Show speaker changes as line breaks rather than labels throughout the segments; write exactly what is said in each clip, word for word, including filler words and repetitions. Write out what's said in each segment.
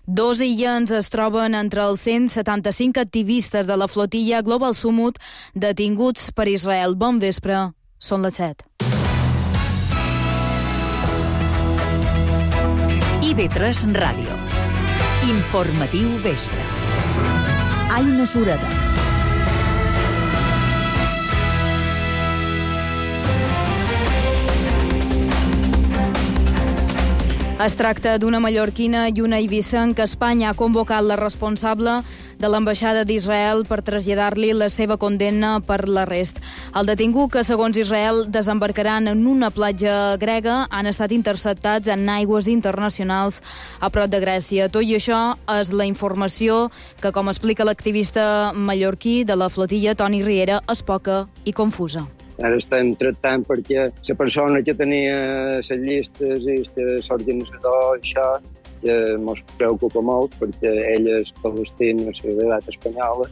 Dos illencs es troben entre els cent setanta-cinc activistes de la flotilla Global Summit detinguts per Israel. Bon vespre, són les set.
I V tres Ràdio. Informatiu vespre. Aina Sureda.
Es tracta d'una mallorquina i una eivissa-enca. Espanya ha convocat la responsable de l'ambaixada d'Israel per traslladar-li la seva condemna per l'arrest. El detingut, que segons Israel desembarcaran en una platja grega, han estat interceptats en aigües internacionals a prop de Grècia. Tot i això és la informació que, com explica l'activista mallorquí de la flotilla, Toni Riera, és poca i confusa.
Ara estem tractant perquè la persona que tenia les llistes i l'organitzador, això, que ens preocupa molt perquè ell és palestí, no sé d'edat espanyola,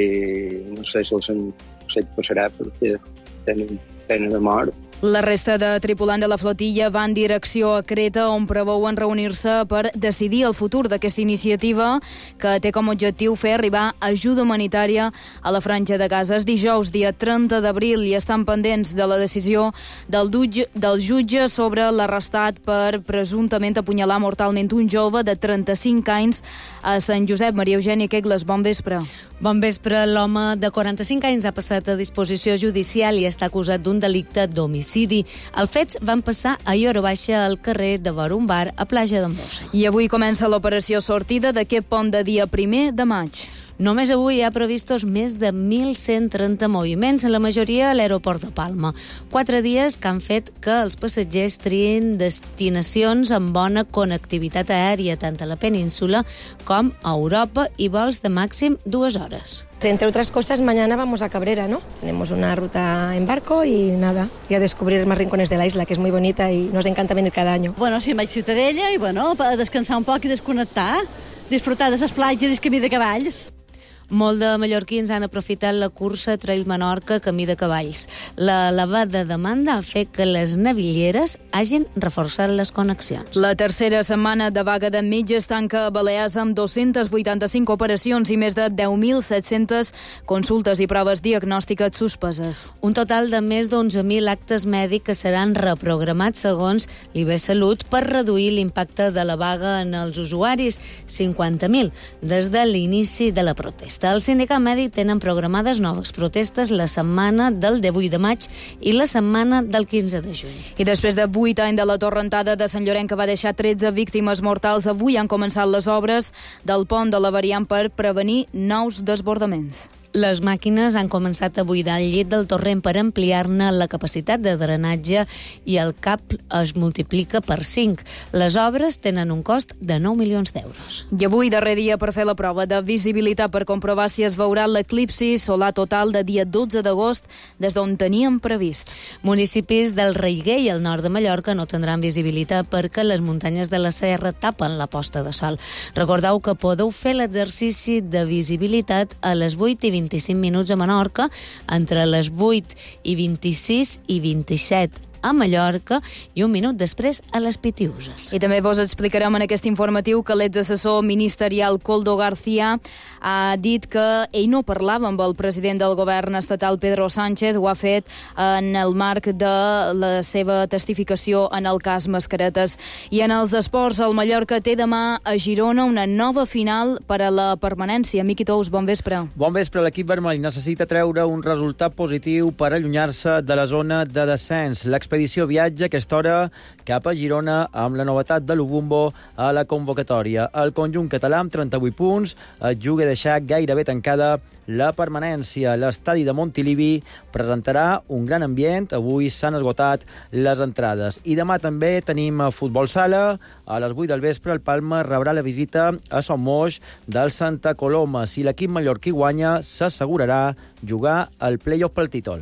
i no sé si el sé què passarà perquè tenen pena de mort.
La resta de tripulants de la flotilla van en direcció a Creta, on preveuen reunir-se per decidir el futur d'aquesta iniciativa, que té com a objectiu fer arribar ajuda humanitària a la Franja de Gaza. És dijous, dia trenta d'abril, i estan pendents de la decisió del, jutge, del jutge sobre l'arrestat per presumptament apunyalar mortalment un jove de trenta-cinc anys a Sant Josep. Maria Eugènia Quegles, bon vespre.
Bon vespre. L'home de quaranta-cinc anys ha passat a disposició judicial i està acusat d'un delicte d'homicidi. Els fets van passar a hora baixa al carrer de vora un bar a Platja d'en Bossa.
I avui comença l'operació sortida d'aquest pont de dia primer de maig.
Només avui hi ha previstos més de mil cent trenta moviments, la majoria a l'aeroport de Palma. Quatre dies que han fet que els passatgers trien destinacions amb bona connectivitat aèria, tant a la península com a Europa, i vols de màxim dues hores.
Entre otras cosas, mañana vamos a Cabrera, ¿no? Tenemos una ruta en barco y nada, y a descubrir más rincones de la isla, que es muy bonita y nos encanta venir cada año.
Bueno, sí, vaig a Ciutadella i, bueno, per descansar un poc i desconnectar, disfrutar de les platges i el camí de cavalls.
Molt de mallorquins han aprofitat la cursa Trail Menorca Camí de Cavalls. La elevada demanda ha fet que les navilleres hagin reforçat les connexions.
La tercera setmana de vaga de metges tanca a Balears amb dos-centes vuitanta-cinc operacions i més de deu mil set-centes consultes i proves diagnòstiques suspeses.
Un total de més d'onze mil actes mèdics que seran reprogramats segons l'I B Salut per reduir l'impacte de la vaga en els usuaris, cinquanta mil, des de l'inici de la protesta. El sindicat mèdic tenen programades noves protestes la setmana del divuit de maig i la setmana del quinze de juny.
I després de vuit anys de la torrentada de Sant Llorenç, que va deixar tretze víctimes mortals, avui han començat les obres del pont de la Variant per prevenir nous desbordaments.
Les màquines han començat a buidar el llit del torrent per ampliar-ne la capacitat de drenatge i el cap es multiplica per cinc. Les obres tenen un cost de nou milions d'euros.
I avui, darrer dia per fer la prova de visibilitat per comprovar si es veurà l'eclipsi solar total de dia dotze d'agost des d'on teníem previst.
Municipis del Reiguer i el nord de Mallorca no tindran visibilitat perquè les muntanyes de la serra tapen la posta de sol. Recordeu que podeu fer l'exercici de visibilitat a les vuit i vint-i-cinc minuts a Menorca, entre les vuit i vint-i-sis i vint-i-set a Mallorca i un minut després a les Pitiuses.
I també vos explicarem en aquest informatiu que l'exassessor ministerial Koldo García ha dit que ell no parlava amb el president del govern estatal Pedro Sánchez, ho ha fet en el marc de la seva testificació en el cas Mascaretes. I en els esports, el Mallorca té demà a Girona una nova final per a la permanència. Miqui Tous, bon vespre.
Bon vespre. L'equip vermell necessita treure un resultat positiu per allunyar-se de la zona de descens. L'expedició viatja a aquesta hora cap a Girona amb la novetat de l'Ubumbo a la convocatòria. El conjunt català amb trenta-vuit punts es juga a deixar gairebé tancada la permanència. L'estadi de Montilivi presentarà un gran ambient. Avui s'han esgotat les entrades. I demà també tenim futbol sala. A les vuit del vespre el Palma rebrà la visita a Son Moix del Santa Coloma. Si l'equip mallorquí guanya, s'assegurarà jugar al play-off pel títol.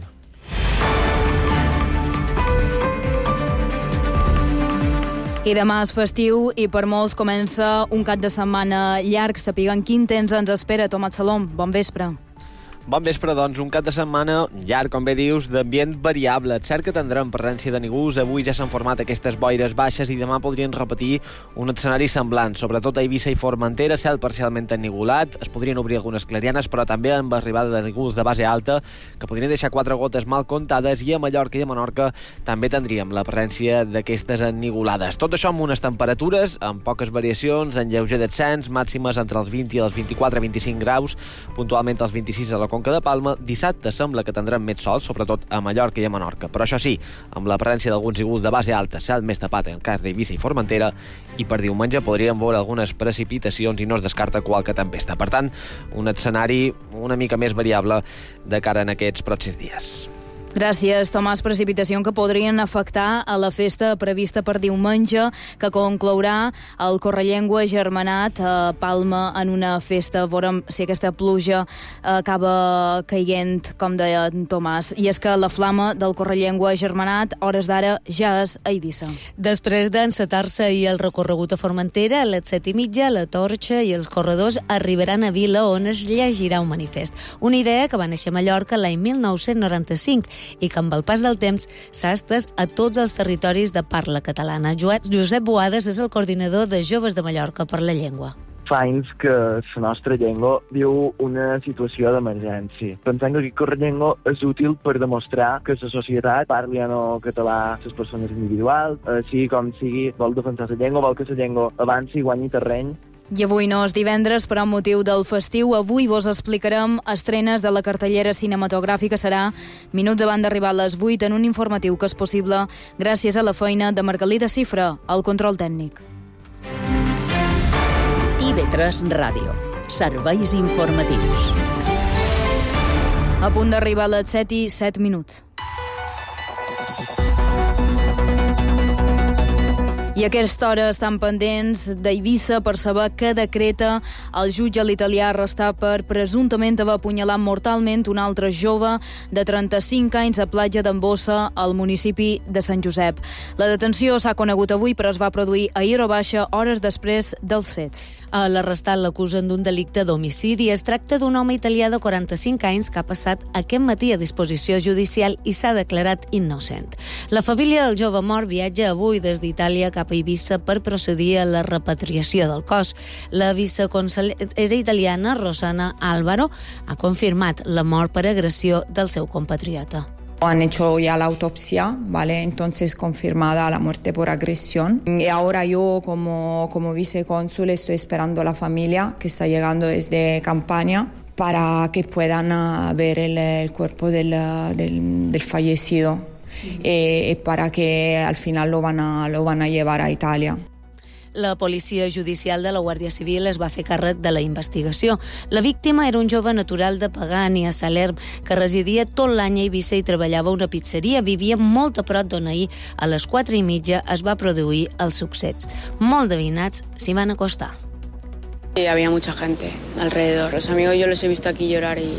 I demà és festiu i per molts comença un cap de setmana llarg. Sapiguen quin temps ens espera. Tomat Salom, bon vespre.
Bon vespre, doncs, un cap de setmana llarg, com bé dius, d'ambient variable. És cert que tindrem presència de nígols, avui ja s'han format aquestes boires baixes i demà podrien repetir un escenari semblant, sobretot a Eivissa i Formentera, cel parcialment ennigolat, es podrien obrir algunes clarianes, però també amb arribada de nígols de base alta, que podrien deixar quatre gotes mal comptades, i a Mallorca i a Menorca també tindríem la presència d'aquestes ennigolades. Tot això amb unes temperatures, amb poques variacions, en lleuger descens, màximes entre els vint i els vint-i-quatre a vint-i-cinc graus, puntualment els vint-i-sis a la Conca de Palma. Dissabte sembla que tindrem més sol, sobretot a Mallorca i a Menorca, però això sí, amb la presència d'alguns nígols de base alta, cel més tapat en el cas d'Eivissa i Formentera, i per diumenge podríem veure algunes precipitacions i no es descarta qualque tempesta. Per tant, un escenari una mica més variable de cara en aquests pròxims dies.
Gràcies, Tomàs. Precipitació que podrien afectar a la festa prevista per diumenge, que conclourà el Correllengua Germanat a Palma en una festa. Veurem si aquesta pluja acaba caient, com deia Tomàs. I és que la flama del Correllengua Germanat, hores d'ara, ja és a Eivissa.
Després d'encetar-se ahir el recorregut a Formentera, a les set i mitja, la Torxa i els corredors arribaran a Vila, on es llegirà un manifest. Una idea que va néixer a Mallorca l'any mil nou-cents noranta-cinc i que amb el pas del temps s'ha estès a tots els territoris de parla catalana. Josep Boades és el coordinador de Joves de Mallorca per la Llengua.
Fa anys que la nostra llengua viu una situació d'emergència. Pensem que aquest correllengua és útil per demostrar que la societat parli en el català les persones individuals, així com sigui, vol defensar la llengua, vol que la llengua avanci i guanyi terreny.
I avui no és divendres, però amb motiu del festiu, avui vos explicarem estrenes de la cartellera cinematogràfica. Serà minuts abans d'arribar a les vuit en un informatiu que és possible gràcies a la feina de Margalida Cifra, al control tècnic.
I V tres Ràdio. Serveis informatius.
A punt d'arribar a les set i set minuts. I a aquesta hora estan pendents d'Eivissa per saber què decreta el jutge l'italià arrestat per presumptament haver apunyalat mortalment un altre jove de trenta-cinc anys a platja d'Embossa, al municipi de Sant Josep. La detenció s'ha conegut avui, però es va produir ahir o baixa, hores després dels fets.
A l'arrestat l'acusen d'un delicte d'homicidi. Es tracta d'un home italià de quaranta-cinc anys que ha passat aquest matí a disposició judicial i s'ha declarat innocent. La família del jove mort viatja avui des d'Itàlia cap a Eivissa per procedir a la repatriació del cos. La viceconsellera italiana, Rossana Álvaro, ha confirmat la mort per agressió del seu compatriota.
Han hecho ya la autopsia, ¿vale? Entonces confirmada la muerte por agresión. Y ahora yo como, como vicecónsul estoy esperando a la familia que está llegando desde Campania para que puedan uh, ver el, el cuerpo del, del, del fallecido y eh, para que al final lo van a, lo van a llevar a Italia.
La policia judicial de la Guàrdia Civil es va fer càrrec de la investigació. La víctima era un jove natural de Pagani, a Salerm, que residia tot l'any a Eivissa i treballava a una pizzeria. Vivia molt a prop d'on ahir, a les quatre i mitja, es va produir el succés. Molt de veïnats s'hi van acostar.
Había mucha gente alrededor. Los amigos yo los he visto aquí llorar y,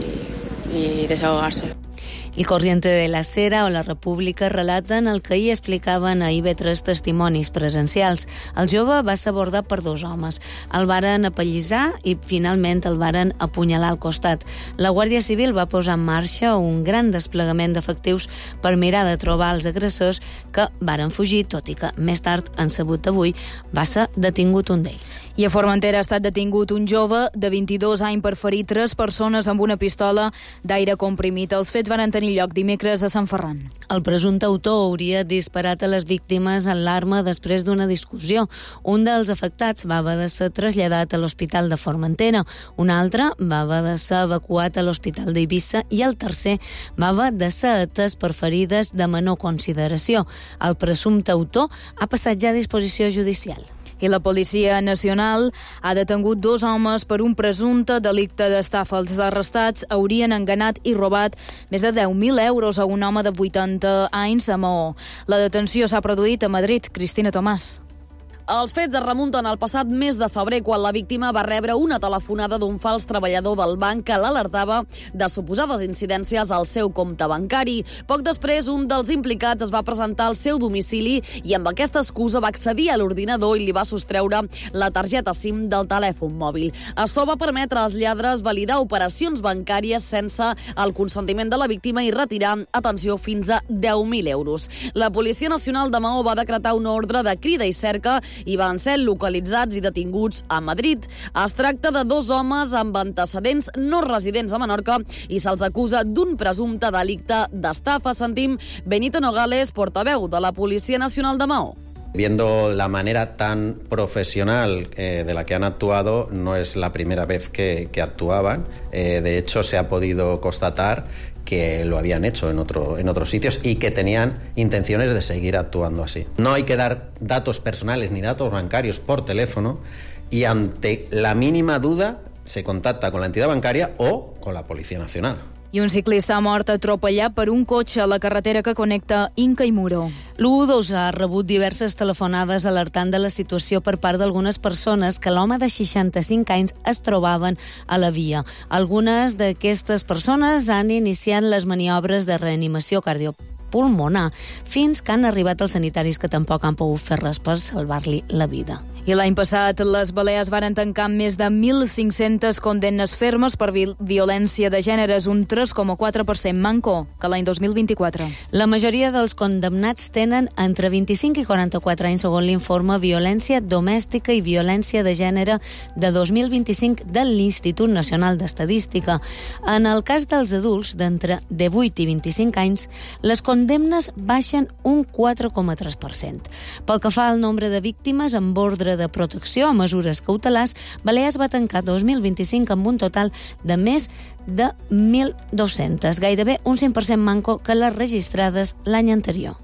y desahogarse.
El Corriente de la Sera o la República relaten el que ahir explicaven a I V tres testimonis presencials. El jove va ser abordat per dos homes. El varen apallissar i finalment el varen apunyalar al costat. La Guàrdia Civil va posar en marxa un gran desplegament d'efectius per mirar de trobar els agressors, que varen fugir, tot i que més tard, han sabut avui, va ser detingut un d'ells.
I a Formentera ha estat detingut un jove de vint-i-dos anys per ferir tres persones amb una pistola d'aire comprimit. Els fets van tenir lloc dimecres a Sant Ferran.
El presumpte autor hauria disparat a les víctimes en l'arma després d'una discussió. Un dels afectats va haver de ser traslladat a l'Hospital de Formentera, un altre va haver de ser evacuat a l'Hospital d'Eivissa i el tercer va haver de ser atès per ferides de menor consideració. El presumpte autor ha passat ja a disposició judicial.
I la Policia Nacional ha detengut dos homes per un presumpte delicte d'estafa. Els arrestats haurien enganat i robat més de deu mil euros a un home de vuitanta anys a Maó. La detenció s'ha produït a Madrid. Cristina Tomàs.
Els fets es remunten al passat mes de febrer, quan la víctima va rebre una telefonada d'un fals treballador del banc que l'alertava de suposades incidències al seu compte bancari. Poc després, un dels implicats es va presentar al seu domicili i amb aquesta excusa va accedir a l'ordinador i li va sostreure la targeta SIM del telèfon mòbil. Això va permetre als lladres validar operacions bancàries sense el consentiment de la víctima i retirar, atenció, fins a deu mil euros. La Policia Nacional de Maó va decretar una ordre de crida i cerca i van ser localitzats i detinguts a Madrid. Es tracta de dos homes amb antecedents no residents a Menorca i se'ls acusa d'un presumpte delicte d'estafa. Sentim Benito Nogales, portaveu de la Policia Nacional de Maó.
Viendo la manera tan profesional eh, de la que han actuado, no es la primera vez que, que actuaban. Eh, de hecho, se ha podido constatar que lo habían hecho en, otro, en otros sitios y que tenían intenciones de seguir actuando así. No hay que dar datos personales ni datos bancarios por teléfono y ante la mínima duda se contacta con la entidad bancaria o con la Policía Nacional.
I un ciclista ha mort atropellat per un cotxe a la carretera que connecta Inca i Muro.
L'u un dos ha rebut diverses telefonades alertant de la situació per part d'algunes persones que l'home de seixanta-cinc anys es trobaven a la via. Algunes d'aquestes persones han iniciat les maniobres de reanimació cardiopulmonar fins que han arribat els sanitaris, que tampoc han pogut fer res per salvar-li la vida.
I l'any passat les Balears varen tancar amb més de mil cinc-centes condemnes fermes per vi violència de gènere, un tres coma quatre per cent manco que l'any dos mil vint-i-quatre.
La majoria dels condemnats tenen entre vint-i-cinc i quaranta-quatre anys, segons l'informe Violència Domèstica i Violència de Gènere de dos mil vint-i-cinc de l'Institut Nacional d'Estadística. En el cas dels adults d'entre divuit i vint-i-cinc anys, les condemnes baixen un quatre coma tres per cent. Pel que fa al nombre de víctimes amb ordre de protecció a mesures cautelars, Balears va tancar dos mil vint-i-cinc amb un total de més de mil dos-centes, gairebé un cent per cent manco que les registrades l'any anterior.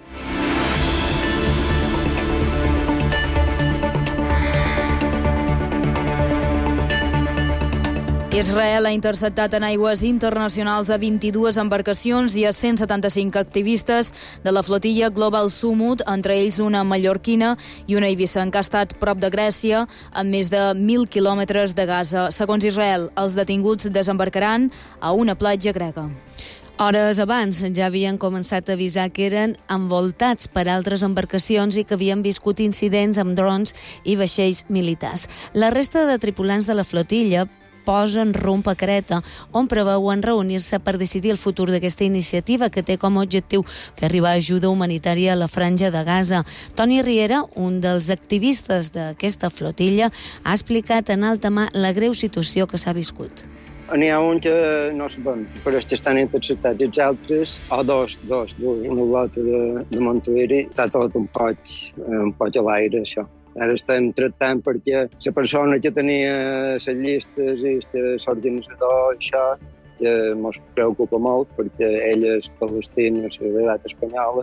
Israel ha interceptat en aigües internacionals a vint-i-dues embarcacions i a cent setanta-cinc activistes de la flotilla Global Sumut, entre ells una mallorquina i una eivissant, que ha estat prop de Grècia, amb més de mil quilòmetres de Gaza. Segons Israel, els detinguts desembarcaran a una platja grega.
Hores abans ja havien començat a avisar que eren envoltats per altres embarcacions i que havien viscut incidents amb drons i vaixells militars. La resta de tripulants de la flotilla posen rumb a Creta, on preveuen reunir-se per decidir el futur d'aquesta iniciativa, que té com a objectiu fer arribar ajuda humanitària a la franja de Gaza. Toni Riera, un dels activistes d'aquesta flotilla, ha explicat en alta mà la greu situació que s'ha viscut.
N'hi ha un que no sabem, però que estan interceptats. Els altres, o dos, dos, una lota de, de Montevideo, està tot un poc, un poc a l'aire, això. Ara estem tractant perquè la persona que tenia les llistes i l'organitzador, això, que ens preocupa molt perquè ell és palestí, no sé, d'edat espanyola,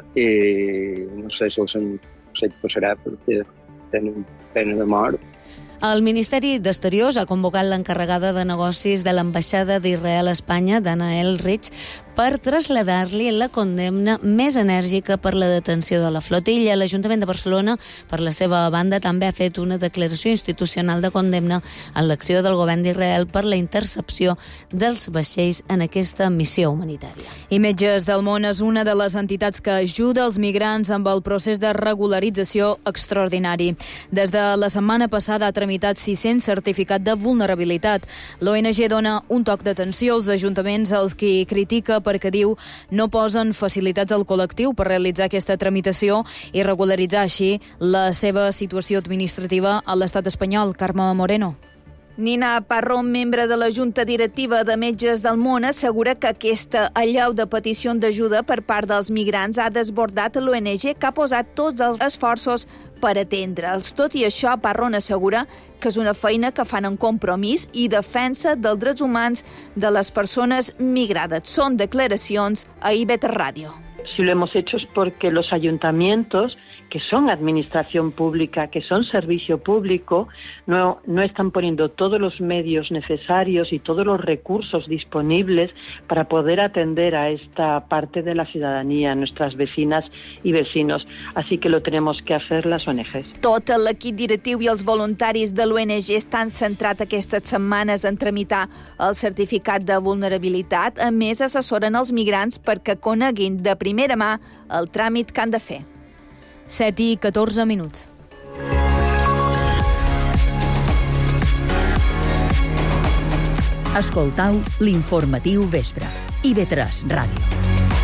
i no sé si el sé què passarà perquè tenen pena de mort.
El Ministeri d'Exteriors ha convocat l'encarregada de negocis de l'ambaixada d'Israel a Espanya, Dana Elrich, per traslladar-li la condemna més enèrgica per la detenció de la flotilla. L'Ajuntament de Barcelona, per la seva banda, també ha fet una declaració institucional de condemna en l'acció del govern d'Israel per la intercepció dels vaixells en aquesta missió humanitària.
I Metges del Món és una de les entitats que ajuda els migrants amb el procés de regularització extraordinari. Des de la setmana passada ha tramitat sis-cents certificats de vulnerabilitat. L'O N G dona un toc d'atenció als ajuntaments als qui critica perquè, diu, no posen facilitats al col·lectiu per realitzar aquesta tramitació i regularitzar així la seva situació administrativa a l'estat espanyol. Carme Moreno.
Nina Parrón, membre de la Junta Directiva de Metges del Món, assegura que aquesta allau de peticions d'ajuda per part dels migrants ha desbordat l'O N G, que ha posat tots els esforços per atendre'ls. Tot i això, Parrón assegura que és una feina que fan en compromís i defensa dels drets humans de les persones migrades. Són declaracions a I B T Ràdio.
Si lo hemos hecho es porque los ayuntamientos, que son administración pública, que son servicio público, no, no están poniendo todos los medios necesarios y todos los recursos disponibles para poder atender a esta parte de la ciudadanía, nuestras vecinas y vecinos. Así que lo tenemos que hacer las O N Ges.
Tot l'equip directiu i els voluntaris de l'O N G estan centrat aquestes setmanes en tramitar el certificat de vulnerabilitat. A més, assessoren els migrants perquè coneguin de primera mà el tràmit que han de fer.
set i catorze minuts.
Escoltau l'informatiu vespre. I ve tres Ràdio.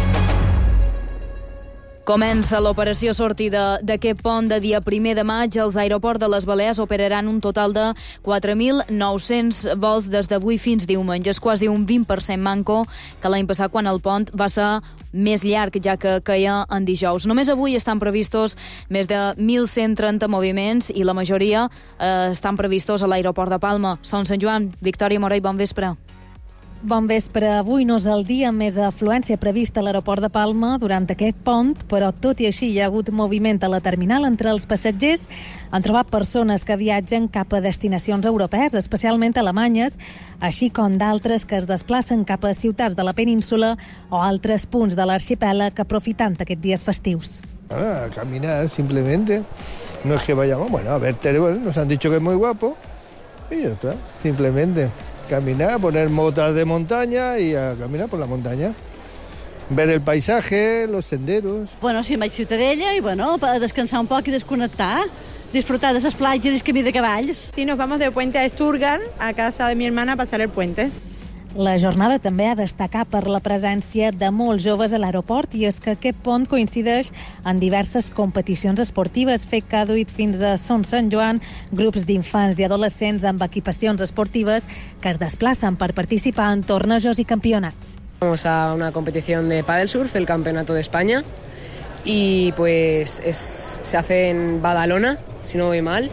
Comença l'operació sortida d'aquest pont de dia primer de maig. Els aeroports de les Balears operaran un total de quatre mil nou-cents vols des d'avui fins diumenge. És quasi un vint per cent manco que l'any passat, quan el pont va ser més llarg, ja que caia en dijous. Només avui estan previstos més de mil cent trenta moviments i la majoria eh, estan previstos a l'aeroport de Palma. Son Sant Joan, Victòria Morell, bon vespre.
Bon vespre. Avui no és el dia amb més afluència prevista a l'aeroport de Palma durant aquest pont, però tot i així hi ha hagut moviment a la terminal entre els passatgers. Han trobat persones que viatgen cap a destinacions europees, especialment alemanyes, així com d'altres que es desplacen cap a ciutats de la península o altres punts de l'arxipèlag aprofitant aquests dies festius.
A caminar, simplemente. No es que vayamos, bueno, a ver Teruel, nos han dicho que es muy guapo y ya está, simplemente. Caminar, poner motas de montaña y a caminar por la montaña. Ver el paisaje, los senderos.
Bueno, sí, vaig a Ciutadella i, bueno, per descansar un poc i desconnectar, disfrutar de les platges i el camí de cavalls.
Sí, nos vamos de puente a Stuttgart, a casa de mi hermana, a pasar el puente.
La jornada també ha destacat per la presència de molts joves a l'aeroport, i és que aquest pont coincideix en diverses competicions esportives, fet que ha duit fins a Son Sant Joan grups d'infants i adolescents amb equipacions esportives que es desplacen per participar en tornejos i campionats.
Vamos a una competición de paddle surf, el Campeonato de España, y pues es, se hace en Badalona, si no voy mal.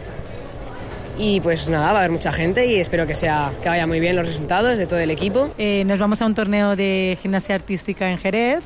Y pues nada, va a haber mucha gente y espero que sea que vaya muy bien los resultados de todo el equipo.
Eh, nos vamos a un torneo de gimnasia artística en Jerez,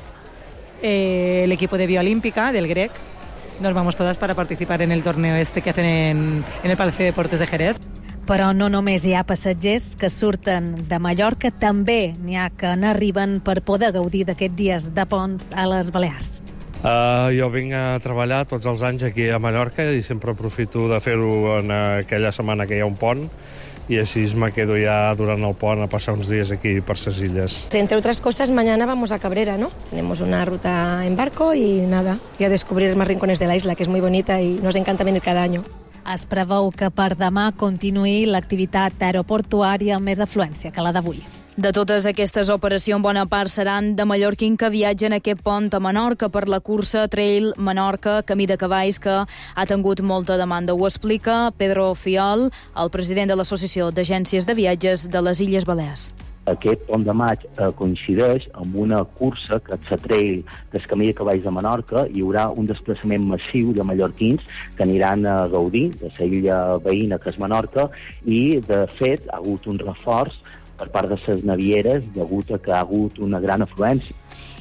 eh, el equipo de Vía Olímpica del Grec. Nos vamos todas para participar en el torneo este que hacen en, en el Palacio de Deportes de Jerez.
Però no només hi ha passatgers que surten de Mallorca, també n'hi ha que n'arriben per poder gaudir d'aquests dies de pont a les Balears.
Uh, jo vinc a treballar tots els anys aquí a Mallorca i sempre aprofito de fer-ho en aquella setmana que hi ha un pont, y así me quedo ya durant el pont a pasar uns días aquí per ses illes.
Entre otras cosas, mañana vamos a Cabrera, ¿no? Tenemos una ruta en barco y nada, y a descubrir más rincones de la isla, que es muy bonita y nos encanta venir cada año.
Es preveu que per demà continuï l'activitat aeroportuària amb més afluència que la d'avui.
De totes aquestes operacions, bona part seran de mallorquins que viatgen a aquest pont a Menorca per la cursa Trail Menorca, camí de cavalls, que ha tingut molta demanda. Ho explica Pedro Fiol, el president de l'Associació d'Agències de Viatges de les Illes Balears.
Aquest pont de maig eh, coincideix amb una cursa que és la Trail del Camí de Cavalls de Menorca. Hi haurà un desplaçament massiu de mallorquins que aniran a gaudir de la illa veïna que és Menorca, i de fet ha hagut un reforç per part de les navieres degut a que ha hagut una gran afluència.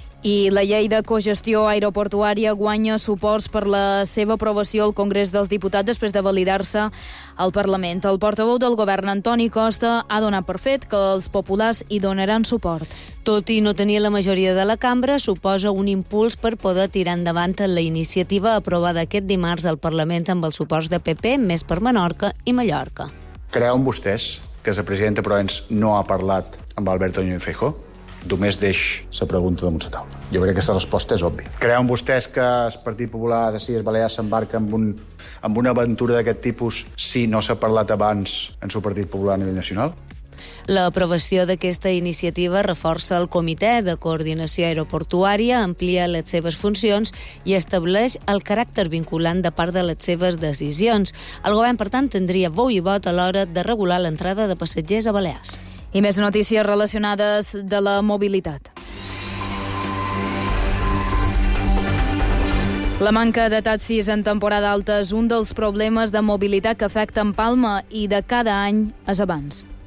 I la llei de cogestió aeroportuària guanya suports per la seva aprovació al Congrés dels Diputats després de validar-se al Parlament. El portaveu del govern, Antoni Costa, ha donat per fet que els populars hi donaran suport.
Tot i no tenir la majoria de la cambra, suposa un impuls per poder tirar endavant la iniciativa aprovada aquest dimarts al Parlament amb els suports de P P, més per Menorca i Mallorca.
Creuen vostès que la presidenta Proens no ha parlat amb Alberto Núñez Feijóo? Només deix la pregunta damunt la taula. Jo crec que la resposta és òbvia. Creuen vostès que el Partit Popular de les Illes Balears s'embarca amb, un, amb una aventura d'aquest tipus si no s'ha parlat abans en el Partit Popular a nivell nacional?
L'aprovació d'aquesta iniciativa reforça el Comitè de Coordinació Aeroportuària, amplia les seves funcions i estableix el caràcter vinculant de part de les seves decisions. El govern, per tant, tindria veu i vot a l'hora de regular l'entrada de passatgers a Balears.
I més notícies relacionades de la mobilitat. La manca de taxis en temporada alta és un dels problemes de mobilitat que afecten Palma i de cada any és abans.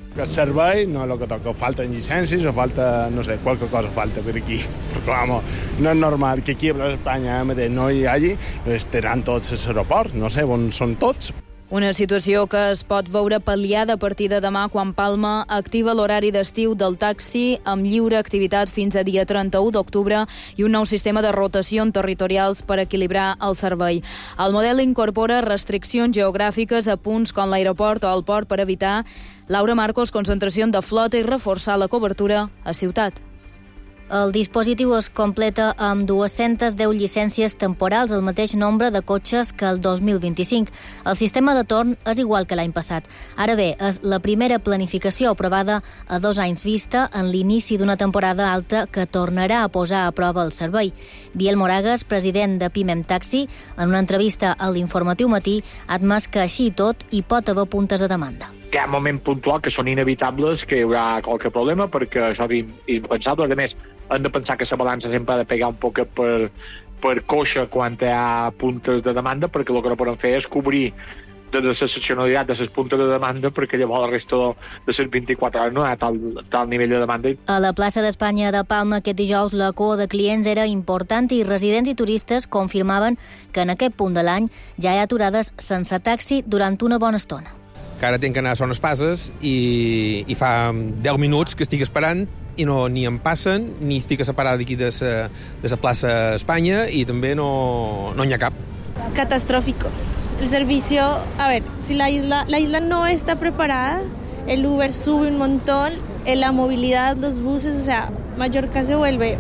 Que el servei no és el que toca. Falten llicències o falta, no sé, qualque cosa falta per aquí. Perquè, vamos, no és normal que aquí a Espanya mateix no hi hagi, estaran tots als aeroports, no sé on són tots.
Una situació que es pot veure pal·liada a partir de demà quan Palma activa l'horari d'estiu del taxi amb lliure activitat fins a dia trenta-u d'octubre i un nou sistema de rotació territorials per equilibrar el servei. El model incorpora restriccions geogràfiques a punts com l'aeroport o el port per evitar, Laura Marcos, concentració de flota i reforçar la cobertura a ciutat.
El dispositiu es completa amb dues-centes deu llicències temporals, el mateix nombre de cotxes que el dos mil vint-i-cinc. El sistema de torn és igual que l'any passat. Ara bé, és la primera planificació aprovada a dos anys vista en l'inici d'una temporada alta que tornarà a posar a prova el servei. Biel Moragas, president de Pimem Taxi, en una entrevista a l'Informatiu Matí, ha admès que així i tot hi pot haver puntes de demanda.
Hi ha moments puntuals que són inevitables, que hi haurà qualque problema, perquè això és impensable. A més, hem de pensar que la balança sempre ha de pegar un poc per, per coixa quan hi ha puntes de demanda, perquè el que no podem fer és cobrir de la excepcionalitat de les puntes de demanda, perquè llavors la resta de les vint-i-quatre hores no hi ha tal, tal nivell de demanda.
A la plaça d'Espanya de Palma aquest dijous la cua de clients era important i residents i turistes confirmaven que en aquest punt de l'any ja hi ha aturades sense taxi durant una bona estona.
Que ara tinc que anar a Son Espases i, i fa deu minuts que estic esperant i no ni em passen, ni estic a la parada d'aquí de la de la plaça Espanya i també no, no hi ha cap.
Catastrófico. El servicio, a ver, si la isla, la isla no está preparada, el Uber sube un montón, la movilidad, los buses, o sea, Mallorca se vuelve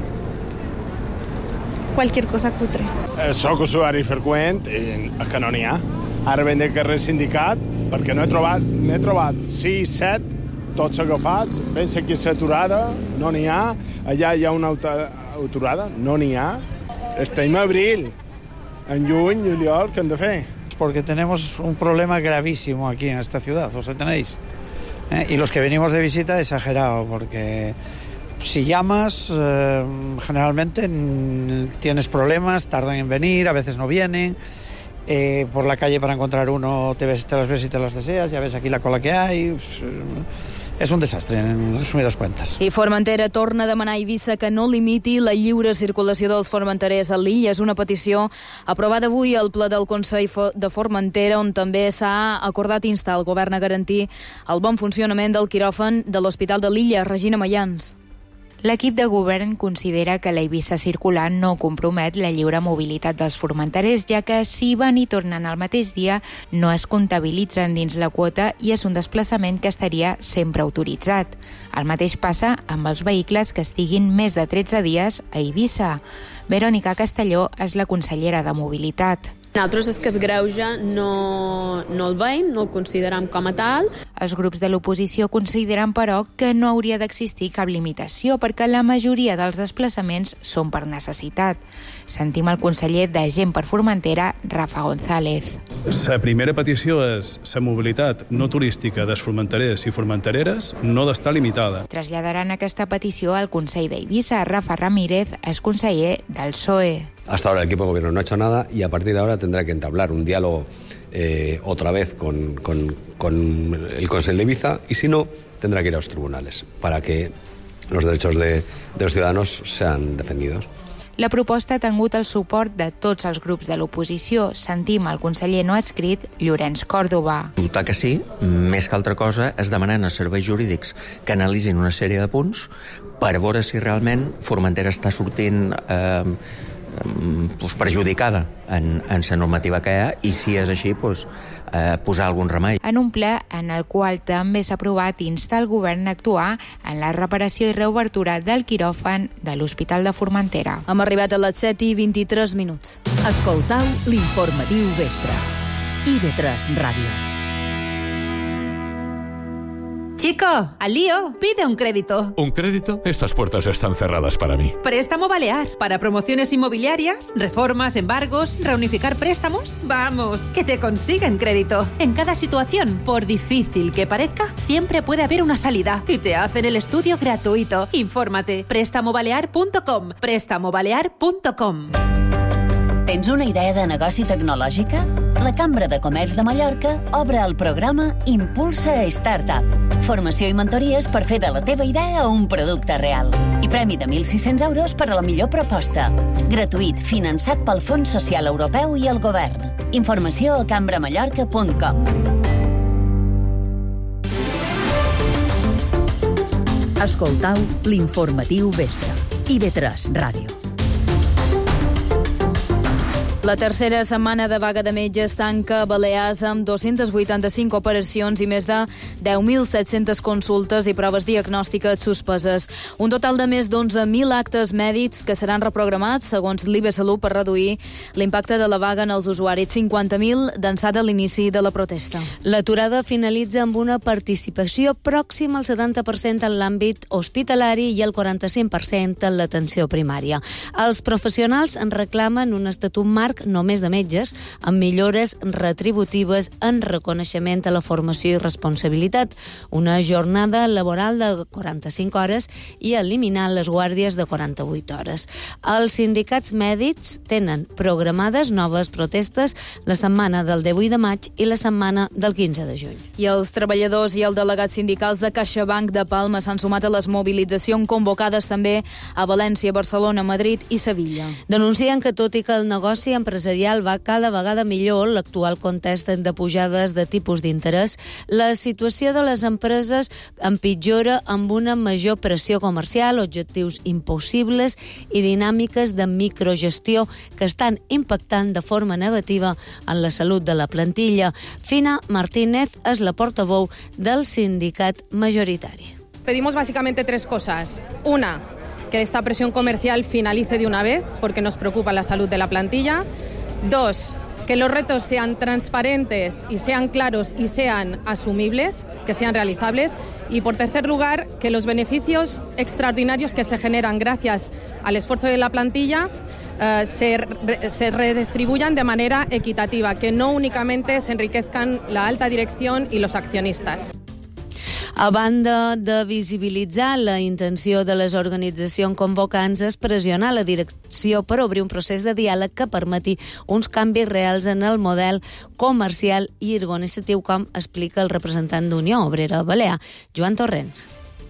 cualquier cosa cutre.
Soc usuari freqüent i és que no n'hi ha. Ara venc del carrer Sindicat, perquè no he trobat, m'he trobat sis, set, tots agafats, pensa que és aturada, no n'hi ha, allà hi ha una aturada, no n'hi ha. Estem a abril, en juny, juliol, què hem de fer?
Porque tenemos un problema gravísimo aquí en esta ciudad, ¿os tenéis? ¿Eh? Y los que venimos de visita, exagerado, porque si llamas, eh, generalmente tienes problemas, tardan en venir, a veces no vienen. Eh, por la calle para encontrar uno te, ves, te las ves y te las deseas, ya ves aquí la cola que hay. És un desastre, en resumides cuentas.
I Formentera torna a demanar a Eivissa que no limiti la lliure circulació dels formenterers a l'illa. És una petició aprovada avui al ple del Consell de Formentera, on també s'ha acordat instar el govern a garantir el bon funcionament del quiròfan de l'Hospital de l'Illa. Regina Mayans.
L'equip de govern considera que la Eivissa circulant no compromet la lliure mobilitat dels formenterers, ja que si van i tornen al mateix dia no es comptabilitzen dins la quota i és un desplaçament que estaria sempre autoritzat. El mateix passa amb els vehicles que estiguin més de tretze dies a Eivissa. Verònica Castelló és la consellera de Mobilitat.
Nosaltres és que es greuja no, no el veiem, no el considerem com a tal.
Els grups de l'oposició consideren, però, que no hauria d'existir cap limitació perquè la majoria dels desplaçaments són per necessitat. Sentim el conseller de Gent per Formentera, Rafa González.
La primera petició és la mobilitat no turística dels formenterers i formentereres no d'estar limitada.
Traslladaran aquesta petició al Consell d'Eivissa. Rafa Ramírez és conseller del P S O E.
Hasta ahora el equipo de gobierno no ha hecho nada y a partir de ahora tendrá que entablar un diálogo eh, otra vez con, con, con el Consejo de Ibiza y si no, tendrá que ir a los tribunales para que los derechos de, de los ciudadanos sean defendidos.
La proposta ha tingut el suport de tots els grups de l'oposició. Sentim el conseller no escrit, Llorenç Còrdova.
Votar que sí, més que altra cosa, és demanar als serveis jurídics que analitzin una sèrie de punts per veure si realment Formentera està sortint eh, pues, perjudicada en, en la normativa que hi ha i si és així, pues, eh, posar algun remei.
En un ple en el qual també s'ha aprovat instar el govern a actuar en la reparació i reobertura del quiròfan de l'Hospital de Formentera.
Hem arribat a les set i vint-i-tres minuts.
Escoltau l'informatiu vespre. I V tres Ràdio.
Chico, al lío, pide un crédito.
¿Un crédito? Estas puertas están cerradas para mí.
Préstamo Balear. Para promociones inmobiliarias, reformas, embargos, reunificar préstamos. Vamos, que te consiguen crédito. En cada situación, por difícil que parezca, siempre puede haber una salida. Y te hacen el estudio gratuito. Infórmate. préstamo balear punto com. préstamo balear punto com.
Tens una idea de negoci tecnològica? La Cambra de Comerç de Mallorca obre el programa Impulsa Startup. Formació i mentories per fer de la teva idea un producte real. I premi de mil sis-cents euros per a la millor proposta. Gratuït, finançat pel Fons Social Europeu i el Govern. Informació a cambramallorca punt com. Escoltau l'informatiu Vespre. I ve tres Ràdio.
La tercera setmana de vaga de metges tanca a Balears amb dos-centes vuitanta-cinc operacions i més de deu mil set-centes consultes i proves diagnòstiques suspeses. Un total de més d'onze mil actes mèdics que seran reprogramats, segons l'I B Salut, per reduir l'impacte de la vaga en els usuaris. cinquanta mil d'ençà de l'inici de la protesta.
L'aturada finalitza amb una participació pròxima al setanta per cent en l'àmbit hospitalari i el quaranta-cinc per cent en l'atenció primària. Els professionals en reclamen un estatut marc només de metges, amb millores retributives en reconeixement a la formació i responsabilitat, una jornada laboral de quaranta-cinc hores i eliminar les guàrdies de quaranta-vuit hores. Els sindicats mèdics tenen programades noves protestes la setmana del divuit de maig i la setmana del quinze de juny.
I els treballadors i el delegat sindicals de CaixaBank de Palma s'han sumat a les mobilitzacions convocades també a València, Barcelona, Madrid i Sevilla.
Denuncien que tot i que el negoci empresarial va cada vegada millor, l'actual context de pujades de tipus d'interès, la situació de les empreses empitjora amb una major pressió comercial, objectius impossibles i dinàmiques de microgestió que estan impactant de forma negativa en la salut de la plantilla. Fina Martínez és la portaveu del sindicat majoritari.
Pedimos básicamente tres cosas. Una, que esta presión comercial finalice de una vez, porque nos preocupa la salud de la plantilla. Dos, que los retos sean transparentes y sean claros y sean asumibles, que sean realizables. Y, por tercer lugar, que los beneficios extraordinarios que se generan gracias al esfuerzo de la plantilla eh, se, re, se redistribuyan de manera equitativa, que no únicamente se enriquezcan la alta dirección y los accionistas.
A banda de visibilitzar la intenció de les organitzacions convocants és pressionar la direcció per obrir un procés de diàleg que permeti uns canvis reals en el model comercial i organitzatiu, com explica el representant d'Unió Obrera Balear, Joan Torrents.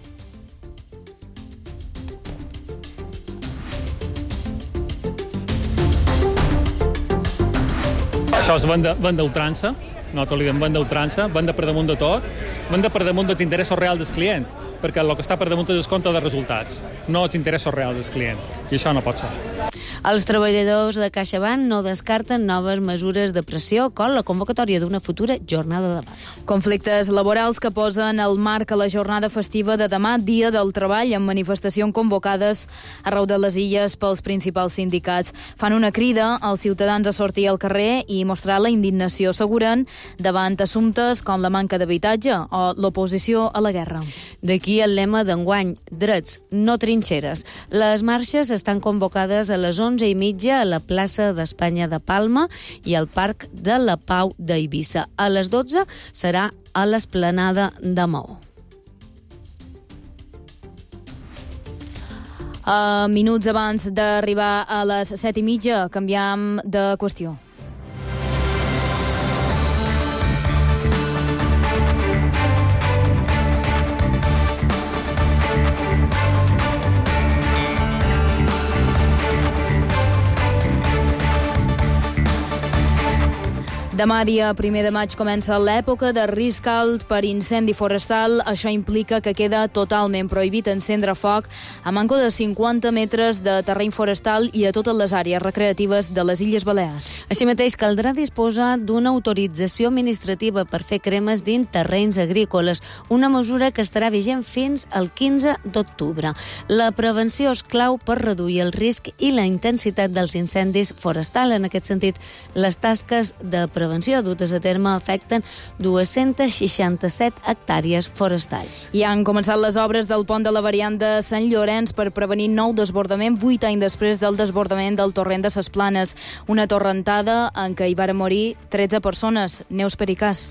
Això és venda, venda ultrança. Nosaltres li diem venda ultrança, venda per damunt de tot, venda per damunt dels interessos reals del client, perquè el que està per damunt és el compte de resultats, no els interessos reals del client, i això no pot ser.
Els treballadors de CaixaBank no descarten noves mesures de pressió com la convocatòria d'una futura jornada de vaga.
Conflictes laborals que posen el marc a la jornada festiva de demà, Dia del Treball, amb manifestacions convocades arreu de les illes pels principals sindicats. Fan una crida als ciutadans a sortir al carrer i mostrar la indignació, asseguren, davant assumptes com la manca d'habitatge o l'oposició a la guerra.
D'aquí el lema d'enguany, drets, no trinxeres. Les marxes estan convocades a les onze i mitja a la plaça d'Espanya de Palma i al Parc de la Pau d'Eivissa. A les dotze serà a l'Esplanada de Maó.
Uh, minuts abans d'arribar a les set i mitja, canviam de qüestió. Demà, dia primer de maig, comença l'època de risc alt per incendi forestal. Això implica que queda totalment prohibit encendre foc a manco de cinquanta metres de terreny forestal i a totes les àrees recreatives de les Illes Balears.
Així mateix, caldrà disposar d'una autorització administrativa per fer cremes dins terrenys agrícoles, una mesura que estarà vigent fins al quinze d'octubre. La prevenció és clau per reduir el risc i la intensitat dels incendis forestals. En aquest sentit, les tasques de prevenció dutes a terme afecten dues-centes seixanta-set hectàrees forestals.
I han començat les obres del pont de la variant de Sant Llorenç per prevenir nou desbordament vuit anys després del desbordament del torrent de Ses Planes, una torrentada en què hi varen morir tretze persones. Neus Pericàs.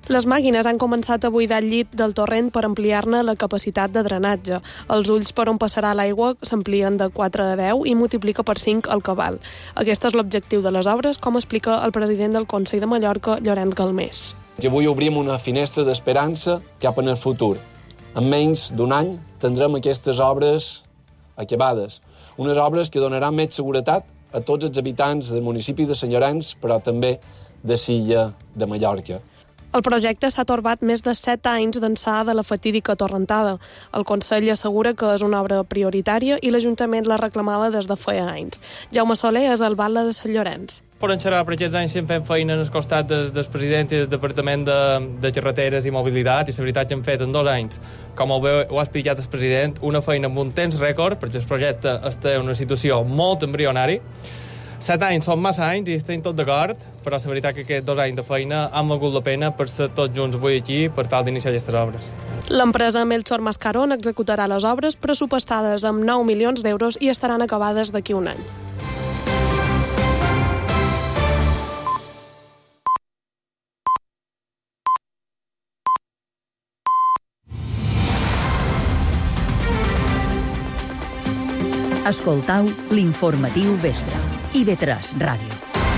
Les màquines han començat a buidar el llit del torrent per ampliar-ne la capacitat de drenatge. Els ulls per on passarà l'aigua s'amplien de quatre a deu i multiplica per cinc el cabal. Aquest és l'objectiu de les obres, com explica el president del Consell de Mallorca, Llorenç Galmés.
Que avui obrim una finestra d'esperança cap en el futur. En menys d'un any tindrem aquestes obres acabades. Unes obres que donaran més seguretat a tots els habitants del municipi de Sant Llorenç, però també de l'illa de Mallorca.
El projecte s'ha torbat més de set anys d'ençà de la fatídica torrentada. El Consell assegura que és una obra prioritària i l'Ajuntament la reclamava des de feia anys. Jaume Soler és el batlle de Sant Llorenç.
Per enxerar per aquests anys sempre fem feina en el costat del, del president i del Departament de, de Carreteres i Mobilitat, i la veritat que hem fet en dos anys, com ho, veu, ho ha explicat el president, una feina amb un temps rècord, perquè el projecte està en una situació molt embrionari. Set anys són massa anys i estem tots d'acord, però la veritat que aquests dos anys de feina han valgut la pena per ser tots junts avui aquí per tal d'iniciar aquestes obres.
L'empresa Melchor Mascarón executarà les obres pressupostades amb nou milions d'euros i estaran acabades d'aquí un any.
Escoltau l'informatiu vespre. I ve tres Ràdio.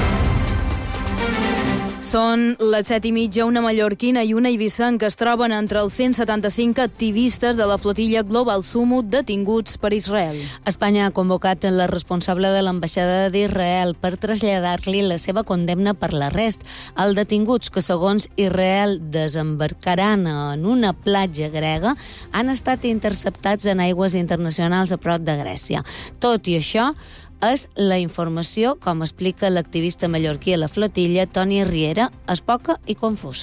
Són les set i mitja, una mallorquina i una eivissenca es troben entre els cent setanta-cinc activistes de la flotilla Global Summut detinguts per Israel.
Espanya ha convocat la responsable de l'ambaixada d'Israel per traslladar-li la seva condemna per l'arrest. Els detinguts, que segons Israel desembarcaran en una platja grega, han estat interceptats en aigües internacionals a prop de Grècia. Tot i això, és la informació, com explica l'activista mallorquí a la flotilla, Toni Riera, és poca i confusa.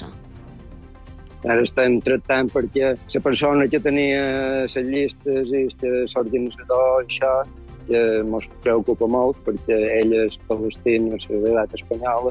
Ara estem tractant perquè la persona que tenia les llistes i l'organitzador, això, que ens preocupa molt perquè ell és palestí, no és ciutadà espanyola,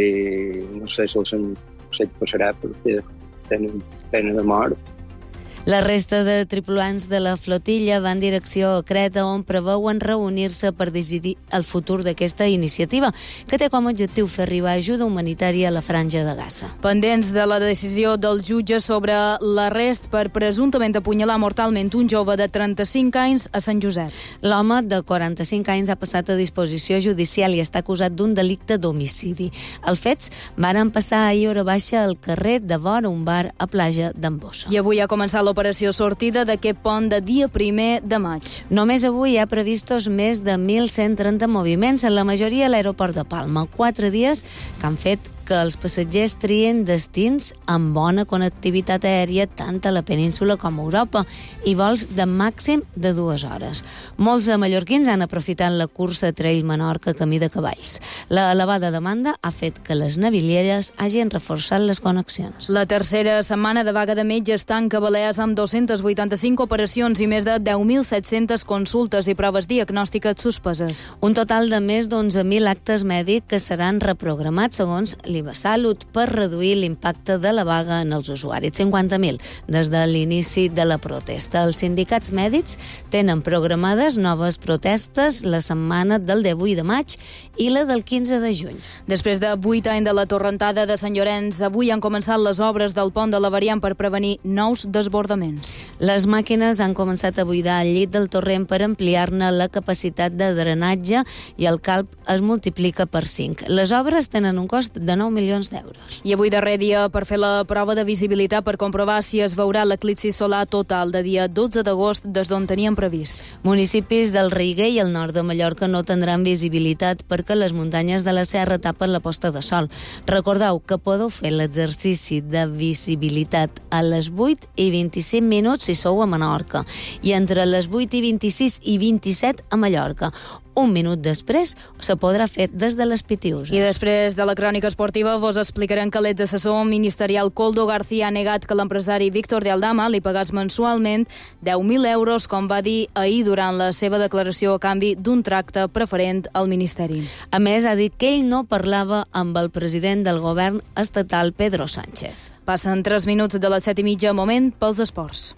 i no sé si el sé què passarà perquè tenen pena de mort.
La resta de tripulants de la flotilla van en direcció a Creta, on preveuen reunir-se per decidir el futur d'aquesta iniciativa, que té com a objectiu fer arribar ajuda humanitària a la franja de Gaza.
Pendents de la decisió del jutge sobre l'arrest per presumptament apunyalar mortalment un jove de trenta-cinc anys a Sant Josep.
L'home de quaranta-cinc anys ha passat a disposició judicial i està acusat d'un delicte d'homicidi. Els fets varen passar ahir hora baixa al carrer de vora un bar a platja d'Ambossa.
I avui ha començat l'operació sortida d'aquest pont de dia primer de maig.
Només avui hi ha previstos més de mil cent trenta moviments, en la majoria a l'aeroport de Palma. Quatre dies que han fet que els passatgers trien destins amb bona connectivitat aèria tant a la península com a Europa i vols de màxim de dues hores. Molts de mallorquins han aprofitat la cursa Trail Menorca Camí de Cavalls. La elevada demanda ha fet que les navilieres hagin reforçat les connexions.
La tercera setmana de vaga de metges tanca Balears amb dos-cents vuitanta-cinc operacions i més de deu mil set-cents consultes i proves diagnòstiques suspeses.
Un total de més d'onze mil actes mèdics que seran reprogramats segons l'Ivasalut per reduir l'impacte de la vaga en els usuaris. cinquanta mil des de l'inici de la protesta. Els sindicats mèdics tenen programades noves protestes la setmana del divuit de maig i la del quinze de juny.
Després de vuit anys de la torrentada de Sant Llorenç, avui han començat les obres del pont de la Variant per prevenir nous desbordaments.
Les màquines han començat a buidar el llit del torrent per ampliar-ne la capacitat de drenatge i el calp es multiplica per cinc. Les obres tenen un cost de nou milions d'euros.
I avui darrer dia per fer la prova de visibilitat per comprovar si es veurà l'eclipsi solar total de dia dotze d'agost des d'on tenien previst.
Municipis del Reiguer i el nord de Mallorca no tindran visibilitat perquè les muntanyes de la serra tapen la posta de sol. Recordeu que podeu fer l'exercici de visibilitat a les vuit i vint-i-cinc minuts si sou a Menorca i entre les vuit i vint-i-sis i vint-i-set a Mallorca. Un minut després se podrà fer des de les Pitiuses.
I després de la crònica esportiva vos explicarem que l'exassessor ministerial Koldo García ha negat que l'empresari Víctor de Aldama li pagàs mensualment deu mil euros, com va dir ahir durant la seva declaració a canvi d'un tracte preferent al Ministeri.
A més, ha dit que ell no parlava amb el president del govern estatal, Pedro Sánchez.
Passen tres minuts de les set i mitja, moment pels esports.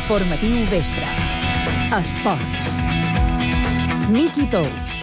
Informatiu Vespre. Esports. Miqui Tous.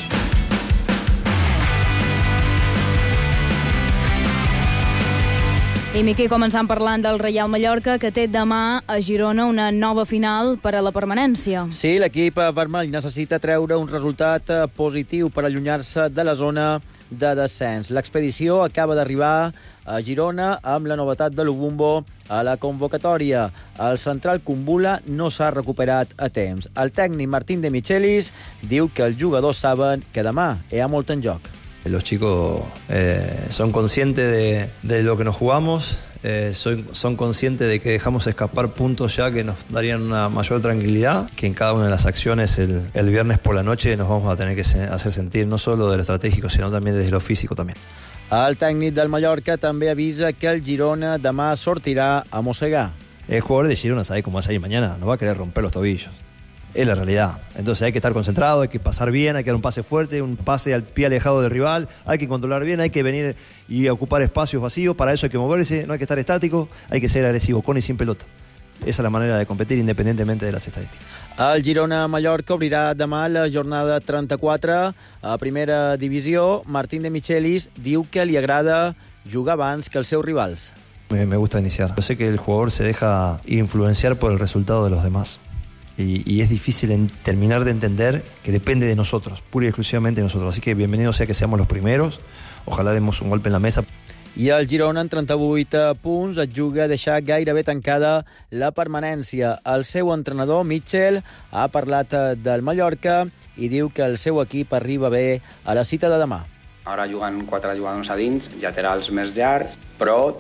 I, Miqui, començant parlant del Reial Mallorca, que té demà a Girona una nova final per a la permanència.
Sí, l'equip vermell necessita treure un resultat positiu per allunyar-se de la zona de descens. L'expedició acaba d'arribar a Girona amb la novetat de l'Ubumbo a la convocatòria. El central Kumbula no s'ha recuperat a temps. El tècnic Martín de Michelis diu que els jugadors saben que demà hi ha molt en joc.
Los chicos eh, son conscientes de, de lo que nos jugamos, eh, son, son conscientes de que dejamos escapar puntos ya que nos darían una mayor tranquilidad, que en cada una de las acciones el, el viernes por la noche nos vamos a tener que se, hacer sentir no solo de lo estratégico, sino también desde lo físico también.
El tècnic del Mallorca també avisa que el Girona demà sortirà a mossegar.
El jugador de Girona sabe cómo va a salir mañana, no va a querer romper los tobillos. Es la realidad. Entonces hay que estar concentrado, hay que pasar bien, hay que dar un pase fuerte, un pase al pie alejado del rival, hay que controlar bien, hay que venir y ocupar espacios vacíos, para eso hay que moverse, no hay que estar estático, hay que ser agresivo, con y sin pelota. Esa es la manera de competir independientemente de las estadísticas.
El Girona-Mallorca obrirà demà la jornada trenta-quatre a primera divisió. Martín de Michelis diu que li agrada jugar abans que els seus rivals.
Me, me gusta iniciar. Yo sé que el jugador se deja influenciar por el resultado de los demás. Y, y es difícil en terminar de entender que depende de nosotros, pura y exclusivamente de nosotros. Así que bienvenido sea que seamos los primeros. Ojalá demos un golpe en la mesa.
I el Girona, en trenta-vuit punts, es juga a deixar gairebé tancada la permanència. El seu entrenador, Mitchell, ha parlat del Mallorca i diu que el seu equip arriba bé a la cita de demà.
Ara juguen quatre jugadors a dins, laterals més llargs, però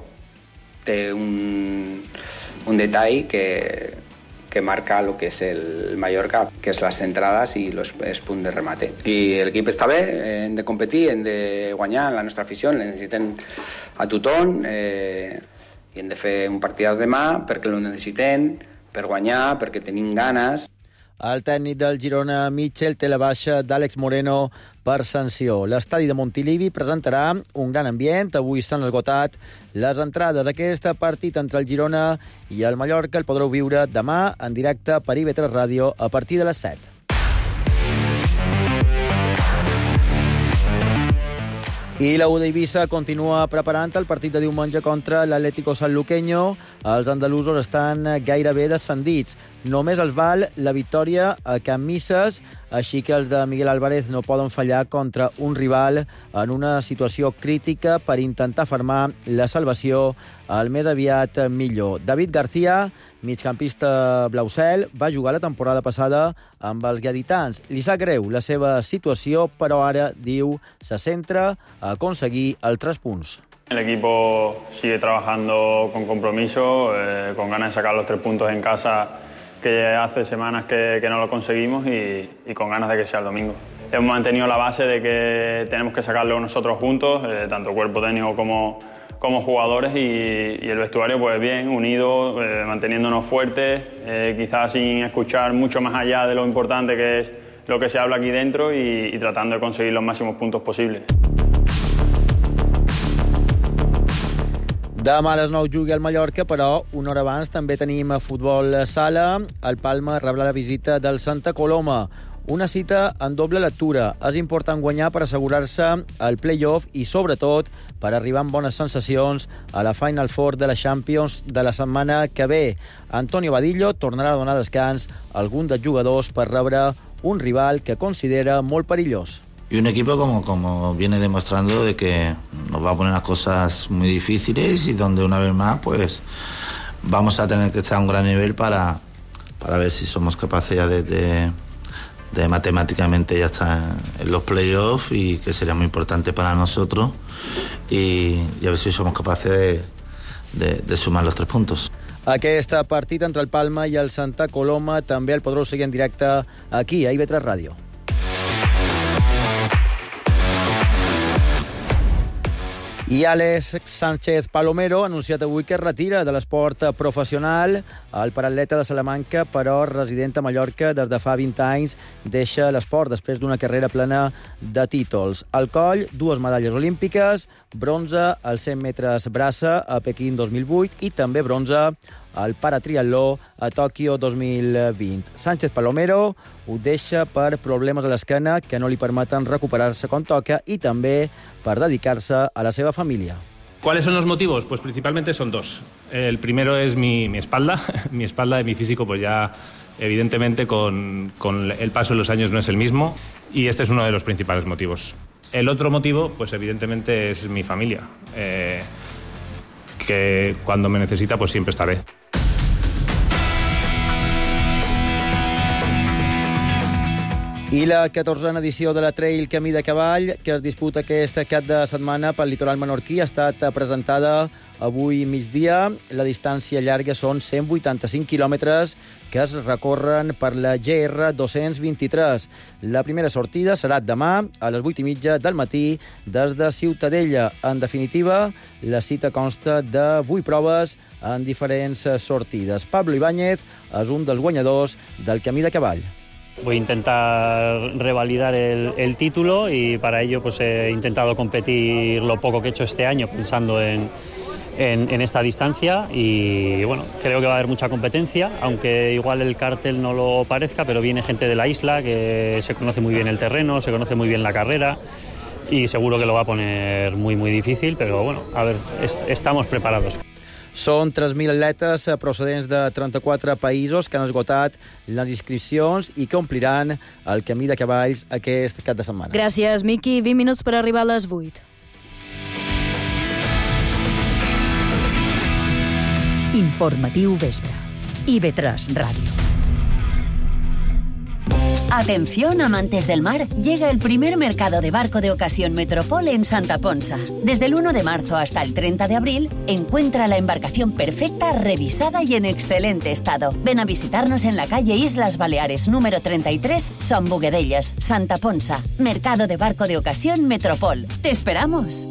té un, un detall que... que marca lo que es el Mallorca, que es las entradas y los punts de remate. I l'equip està bé, hem de competir, hem de guanyar, la nostra afició, necessiten a tothom, eh, i hem de fer un partit demà perquè lo necessitem, per guanyar, perquè tenim ganes.
El tècnic del Girona, Mitchell, té la baixa d'Àlex Moreno per sanció. L'estadi de Montilivi presentarà un gran ambient. Avui s'han esgotat les entrades. Aquest partit entre el Girona i el Mallorca el podreu viure demà en directe per I V tres Ràdio a partir de les set. I la U d'Eivissa continua preparant el partit de diumenge contra l'Atlético Sanluqueño. Els andalusos estan gairebé descendits. Només els val la victòria a Can Misses, així que els de Miguel Álvarez no poden fallar contra un rival en una situació crítica per intentar fermar la salvació el més aviat millor. David García, migcampista blaucel, va jugar la temporada passada amb els gaditans. Li sap greu la seva situació, però ara, diu, se centra a aconseguir els tres punts.
El equipo sigue trabajando con compromiso, eh, con ganas de sacar los tres puntos en casa, que hace semanas que, que no lo conseguimos, y, y con ganas de que sea el domingo. Hemos mantenido la base de que tenemos que sacarlo nosotros juntos, eh, tanto cuerpo técnico como, como jugadores, y, y el vestuario pues bien, unido, eh, manteniéndonos fuertes, eh, quizás sin escuchar mucho más allá de lo importante que es lo que se habla aquí dentro, y, y tratando de conseguir los máximos puntos posibles.
Demà a les nou jugui al Mallorca, però una hora abans també tenim futbol sala. El Palma rebrà la visita del Santa Coloma. Una cita en doble lectura. És important guanyar per assegurar-se el play-off i, sobretot, per arribar amb bones sensacions a la Final Four de la Champions de la setmana que ve. Antonio Vadillo tornarà a donar descans a algun dels jugadors per rebre un rival que considera molt perillós.
Y un equipo como, como viene demostrando de que nos va a poner las cosas muy difíciles y donde una vez más pues vamos a tener que estar a un gran nivel para, para ver si somos capaces ya de, de, de matemáticamente ya estar en los playoffs, y que sería muy importante para nosotros, y, y a ver si somos capaces de, de, de sumar los tres puntos.
Aquest partit entre el Palma i el Santa Coloma també el podreu seguir en directe aquí, a I V tres Ràdio. I Àlex Sánchez Palomero ha anunciat avui que es retira de l'esport professional. El paratleta de Salamanca, però resident a Mallorca des de fa vint anys, deixa l'esport després d'una carrera plena de títols. Al coll, dues medalles olímpiques, bronze als cent metres braça a Pequín dos mil vuit i també bronze al paratriatló a Tòquio dos mil vint. Sánchez Palomero ho deixa per problemes a l'esquena que no li permeten recuperar-se com toca i també per dedicar-se a la seva família.
¿Cuáles son los motivos? Pues principalmente son dos. El primero es mi, mi espalda. Mi espalda de mi físico, pues ya evidentemente con, con el paso de los años no es el mismo, y este es uno de los principales motivos. El otro motivo, pues evidentemente es mi familia, eh, que cuando me necesita pues siempre estaré.
I la catorzena edició de la Trail Camí de Cavall, que es disputa aquest cap de setmana pel litoral menorquí, ha estat presentada avui migdia. La distància llarga són cent vuitanta-cinc quilòmetres que es recorren per la G R dos-cents vint-i-tres. La primera sortida serà demà a les vuit i mitja del matí des de Ciutadella. En definitiva, la cita consta de vuit proves en diferents sortides. Pablo Ibáñez és un dels guanyadors del Camí de Cavall.
Voy a intentar revalidar el, el título y para ello pues he intentado competir lo poco que he hecho este año pensando en, en, en esta distancia y bueno, creo que va a haber mucha competencia, aunque igual el cartel no lo parezca, pero viene gente de la isla que se conoce muy bien el terreno, se conoce muy bien la carrera y seguro que lo va a poner muy muy difícil, pero bueno, a ver, est estamos preparados.
Són tres mil atletes procedents de trenta-quatre països que han esgotat les inscripcions i que ompliran el Camí de Cavalls aquest cap de setmana.
Gràcies, Miqui. vint minuts per arribar a les vuit.
Informatiu Vespre. I ve tres Ràdio.
Atención, amantes del mar, llega el primer mercado de barco de ocasión Metropol en Santa Ponsa. Desde el uno de marzo hasta el treinta de abril, encuentra la embarcación perfecta, revisada y en excelente estado. Ven a visitarnos en la calle Islas Baleares número treinta y tres, Son Boguedellas, Santa Ponsa. Mercado de barco de ocasión Metropol. ¡Te esperamos!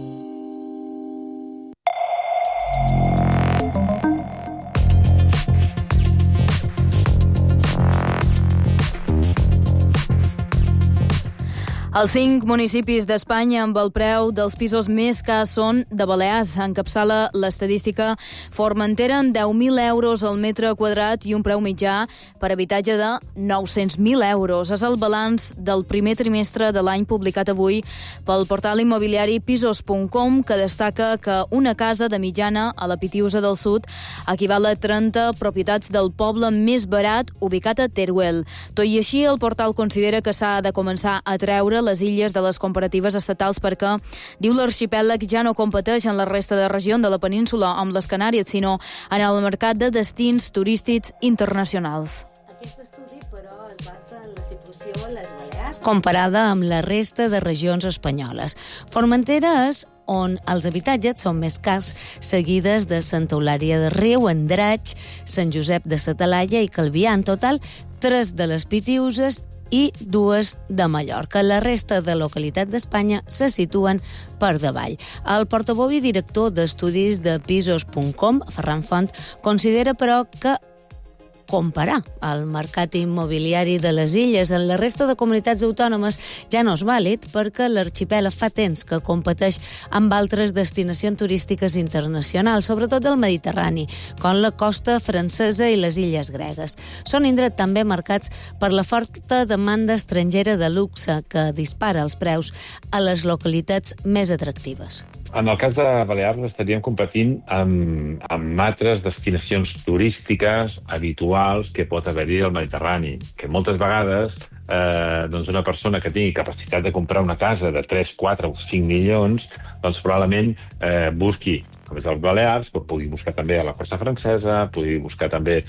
Els cinc municipis d'Espanya amb el preu dels pisos més cars són de Balears. Encapçala l'estadística Formentera en deu mil euros al metre quadrat i un preu mitjà per habitatge de nou-cents mil euros. És el balanç del primer trimestre de l'any publicat avui pel portal immobiliari pisos punt com, que destaca que una casa de mitjana a la Pitiusa del Sud equival a trenta propietats del poble més barat ubicat a Teruel. Tot i així, el portal considera que s'ha de començar a treure les illes de les comparatives estatals perquè, diu, l'arxipèlag ja no competeix en la resta de regió de la península amb les Canàries, sinó en el mercat de destins turístics internacionals.
Aquest estudi, però, es basa en la situació a les Balears comparada amb la resta de regions espanyoles. Formentera és on els habitatges són més cars, seguides de Santa Eulària de Riu, Andratx, Sant Josep de sa Talaia i Calvià. En total, tres de les Pitiuses i dues de Mallorca. La resta de localitats d'Espanya se situen per davall. El portaveu i director d'estudis de pisos punt com, Ferran Font, considera, però, que comparar el mercat immobiliari de les illes en la resta de comunitats autònomes ja no és vàlid perquè l'arxipèlag fa temps que competeix amb altres destinacions turístiques internacionals, sobretot del Mediterrani, com la costa francesa i les illes gregues. Són indrets també marcats per la forta demanda estrangera de luxe que dispara els preus a les localitats més atractives.
En el cas de Balears estaríem competint amb, amb altres destinacions turístiques habituals que pot haver-hi al Mediterrani, que moltes vegades eh, doncs una persona que tingui capacitat de comprar una casa de tres, quatre o cinc milions, doncs probablement eh, busqui a més dels Balears, però pugui buscar també a la costa francesa, pugui buscar també,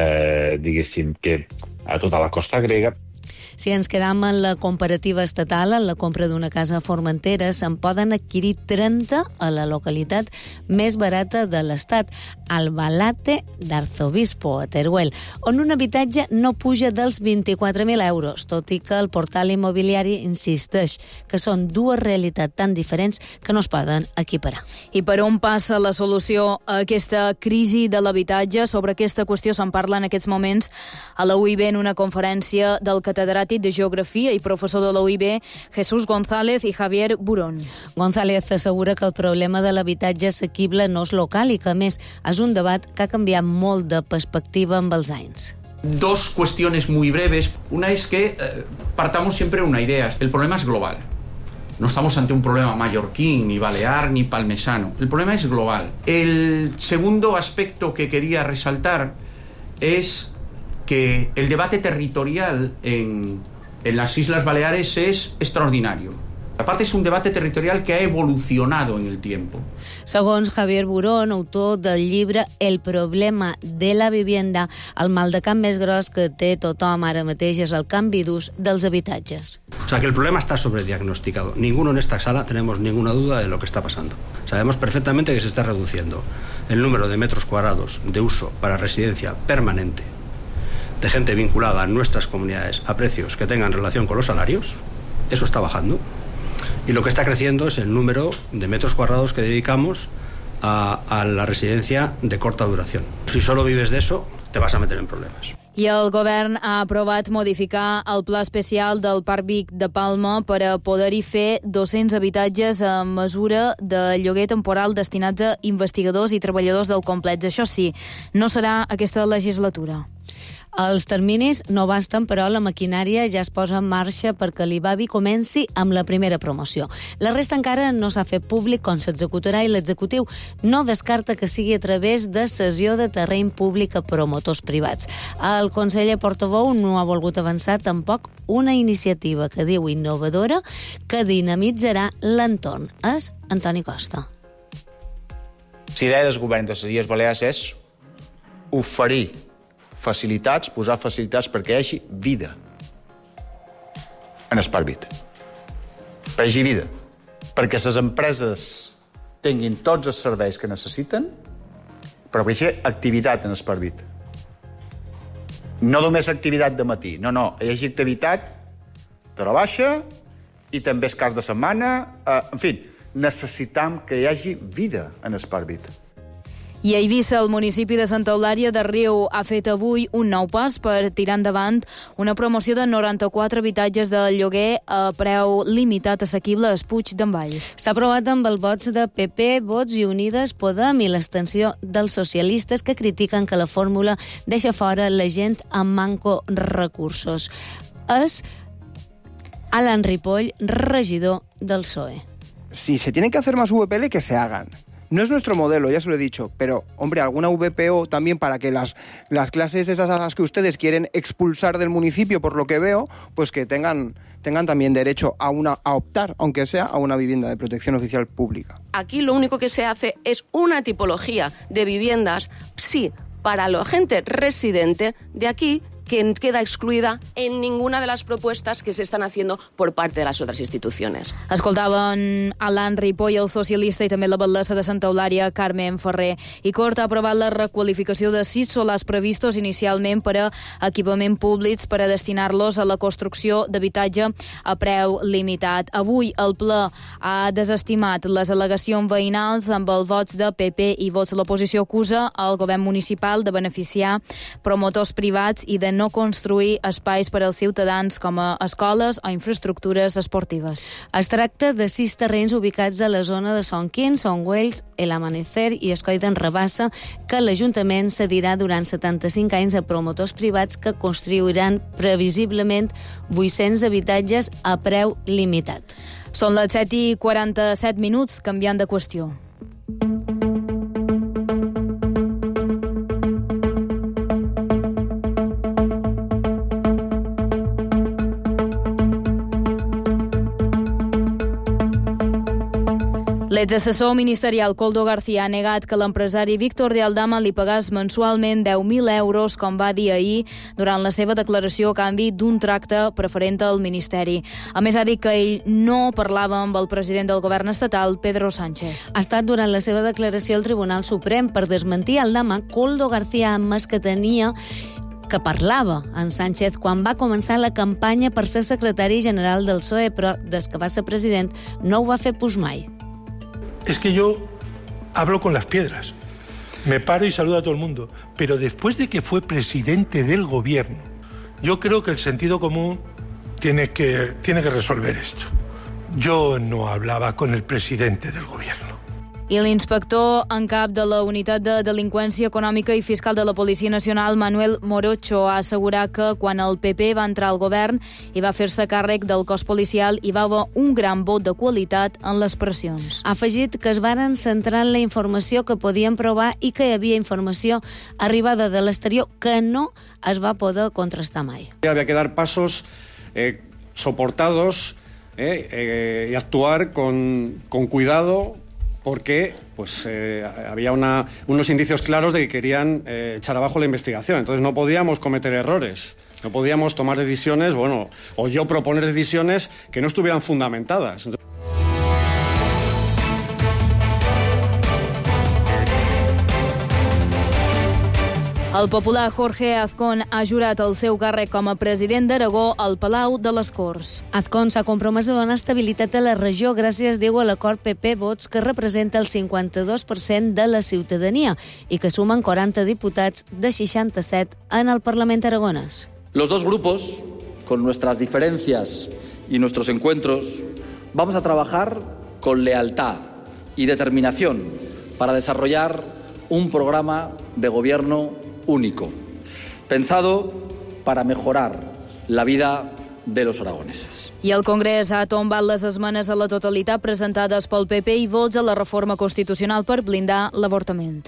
eh, diguéssim, que a tota la costa grega.
Si ens quedam en la comparativa estatal, en la compra d'una casa a Formentera, se'n poden adquirir trenta a la localitat més barata de l'estat, Albalate d'Arzobispo, a Teruel, on un habitatge no puja dels vint-i-quatre mil euros, tot i que el portal immobiliari insisteix que són dues realitats tan diferents que no es poden equiparar.
I per on passa la solució a aquesta crisi de l'habitatge? Sobre aquesta qüestió se'n parla en aquests moments a la U I B en una conferència del catedràtic catedràtic de Geografia i professor de la U I B, Jesús González i Javier Burón.
González assegura que el problema de l'habitatge assequible no és local i que, a més, és un debat que ha canviat molt de perspectiva amb els anys.
Dos cuestiones muy breves. Una es que eh, partamos siempre de una idea. El problema es global. No estamos ante un problema mallorquín, ni balear, ni palmesano. El problema es global. El segundo aspecto que quería resaltar es que el debate territorial en, en las Islas Baleares es extraordinario. Aparte, es un debate territorial que ha evolucionado en el tiempo.
Segons Javier Burón, autor del llibre El problema de la vivienda, el mal de cap més gros que té tothom ara mateix és el canvi d'ús dels habitatges.
O sea, que el problema está sobrediagnosticado. Ninguno en esta sala tenemos ninguna duda de lo que está pasando. Sabemos perfectamente que se está reduciendo el número de metros cuadrados de uso para residencia permanente de gente vinculada a nuestras comunidades a precios que tengan relación con los salarios. Eso está bajando. Y lo que está creciendo es el número de metros cuadrados que dedicamos a, a la residencia de corta duración. Si solo vives de eso, te vas a meter en problemas.
I el govern ha aprovat modificar el pla especial del Parc Vic de Palma per a poder-hi fer dos-cents habitatges a mesura de lloguer temporal destinats a investigadors i treballadors del complex. Això sí, no serà aquesta legislatura.
Els terminis no basten, però la maquinària ja es posa en marxa perquè l'I B A B I comenci amb la primera promoció. La resta encara no s'ha fet públic com s'executarà i l'executiu no descarta que sigui a través de cessió de terreny públic a promotors privats. El conseller portaveu no ha volgut avançar tampoc una iniciativa que diu innovadora que dinamitzarà l'entorn. És Antoni Costa.
La idea del govern de les Illes Balears és oferir facilitats, posar facilitats perquè hi hagi vida en el Parc Vic. Per hi hagi vida. Perquè les empreses tinguin tots els serveis que necessiten, però per hi hagi activitat en el Parc Vic. No només activitat de matí, no, no, hi hagi activitat de la baixa i també els caps de setmana. Eh, en fi, necessitam que hi hagi vida en el Parc Vic.
I a Eivissa, el municipi de Santa Eulària de Riu ha fet avui un nou pas per tirar endavant una promoció de noranta-quatre habitatges de lloguer a preu limitat assequible a Puig d'en Vall.
S'ha aprovat amb els vots de P P, Vots i Unides Podem i l'extensió dels socialistes que critiquen que la fórmula deixa fora la gent amb manco recursos. És Alan Ripoll, regidor del P S O E.
Si se tienen que hacer más V P L, que se hagan. No es nuestro modelo, ya se lo he dicho, pero, hombre, alguna V P O también para que las, las clases esas a las que ustedes quieren expulsar del municipio, por lo que veo, pues que tengan, tengan también derecho a, una, a optar, aunque sea a una vivienda de protección oficial pública.
Aquí lo único que se hace es una tipología de viviendas, sí, para la gente residente de aquí, que queda excluida en ninguna de las propuestas que se están haciendo por parte de las otras instituciones.
Escoltaven Alan Ripoll, el socialista, i també la batllessa de Santa Eulària, Carmen Ferrer. I Cort ha aprovat la requalificació de sis solars previstos inicialment per a equipament públics per a destinar-los a la construcció d'habitatge a preu limitat. Avui el ple ha desestimat les al·legacions veïnals amb els vots de P P i vots de l'oposició. Acusa el govern municipal de beneficiar promotors privats i de no construir espais per als ciutadans com a escoles o infraestructures esportives.
Es tracta de sis terrenys ubicats a la zona de Son Quin, Son Güells, El Amanecer i Escoi d'en Rabassa que l'Ajuntament cedirà durant setanta-cinc anys a promotors privats que construiran previsiblement vuit-cents habitatges a preu limitat.
Són les set i quaranta-set minuts, canviant de qüestió. L'exassessor ministerial Koldo García ha negat que l'empresari Víctor de Aldama li pagàs mensualment deu mil euros, com va dir ahir, durant la seva declaració a canvi d'un tracte preferent al Ministeri. A més, ha dit que ell no parlava amb el president del govern estatal, Pedro Sánchez.
Ha estat durant la seva declaració al Tribunal Suprem per desmentir Aldama. Koldo García ha admès que tenia que parlava en Sánchez quan va començar la campanya per ser secretari general del P S O E, però des que va ser president no ho va fer pus mai.
Es que yo hablo con las piedras, me paro y saludo a todo el mundo, pero después de que fue presidente del gobierno, yo creo que el sentido común tiene que, tiene que resolver esto. Yo no hablaba con el presidente del gobierno.
I l'inspector en cap de la Unitat de Delinqüència Econòmica i Fiscal de la Policia Nacional, Manuel Morocho, ha assegurat que quan el P P va entrar al govern i va fer-se càrrec del cos policial hi va haver un gran vot de qualitat en les pressions.
Ha afegit que es varen centrar en la informació que podien provar i que hi havia informació arribada de l'exterior que no es va poder contrastar mai.
Había que dar pasos eh, soportados eh, eh, y actuar con, con cuidado, porque pues, eh, había una, unos indicios claros de que querían eh, echar abajo la investigación. Entonces no podíamos cometer errores, no podíamos tomar decisiones, bueno, o yo proponer decisiones que no estuvieran fundamentadas. Entonces...
El popular Jorge Azcón ha jurat el seu càrrec com a president d'Aragó al Palau de les Corts.
Azcón s'ha compromès a donar estabilitat a la regió gràcies, diu, a l'acord P P Vots, que representa el cinquanta-dos per cent de la ciutadania i que sumen quaranta diputats de seixanta-set en el Parlament aragonès.
Los dos grupos, con nuestras diferencias y nuestros encuentros, vamos a trabajar con lealtad y determinación para desarrollar un programa de gobierno único, pensado para mejorar la vida de los aragoneses.
I el Congrés ha tombat les esmenes a la totalitat presentades pel P P i Vots a la reforma constitucional per blindar l'avortament.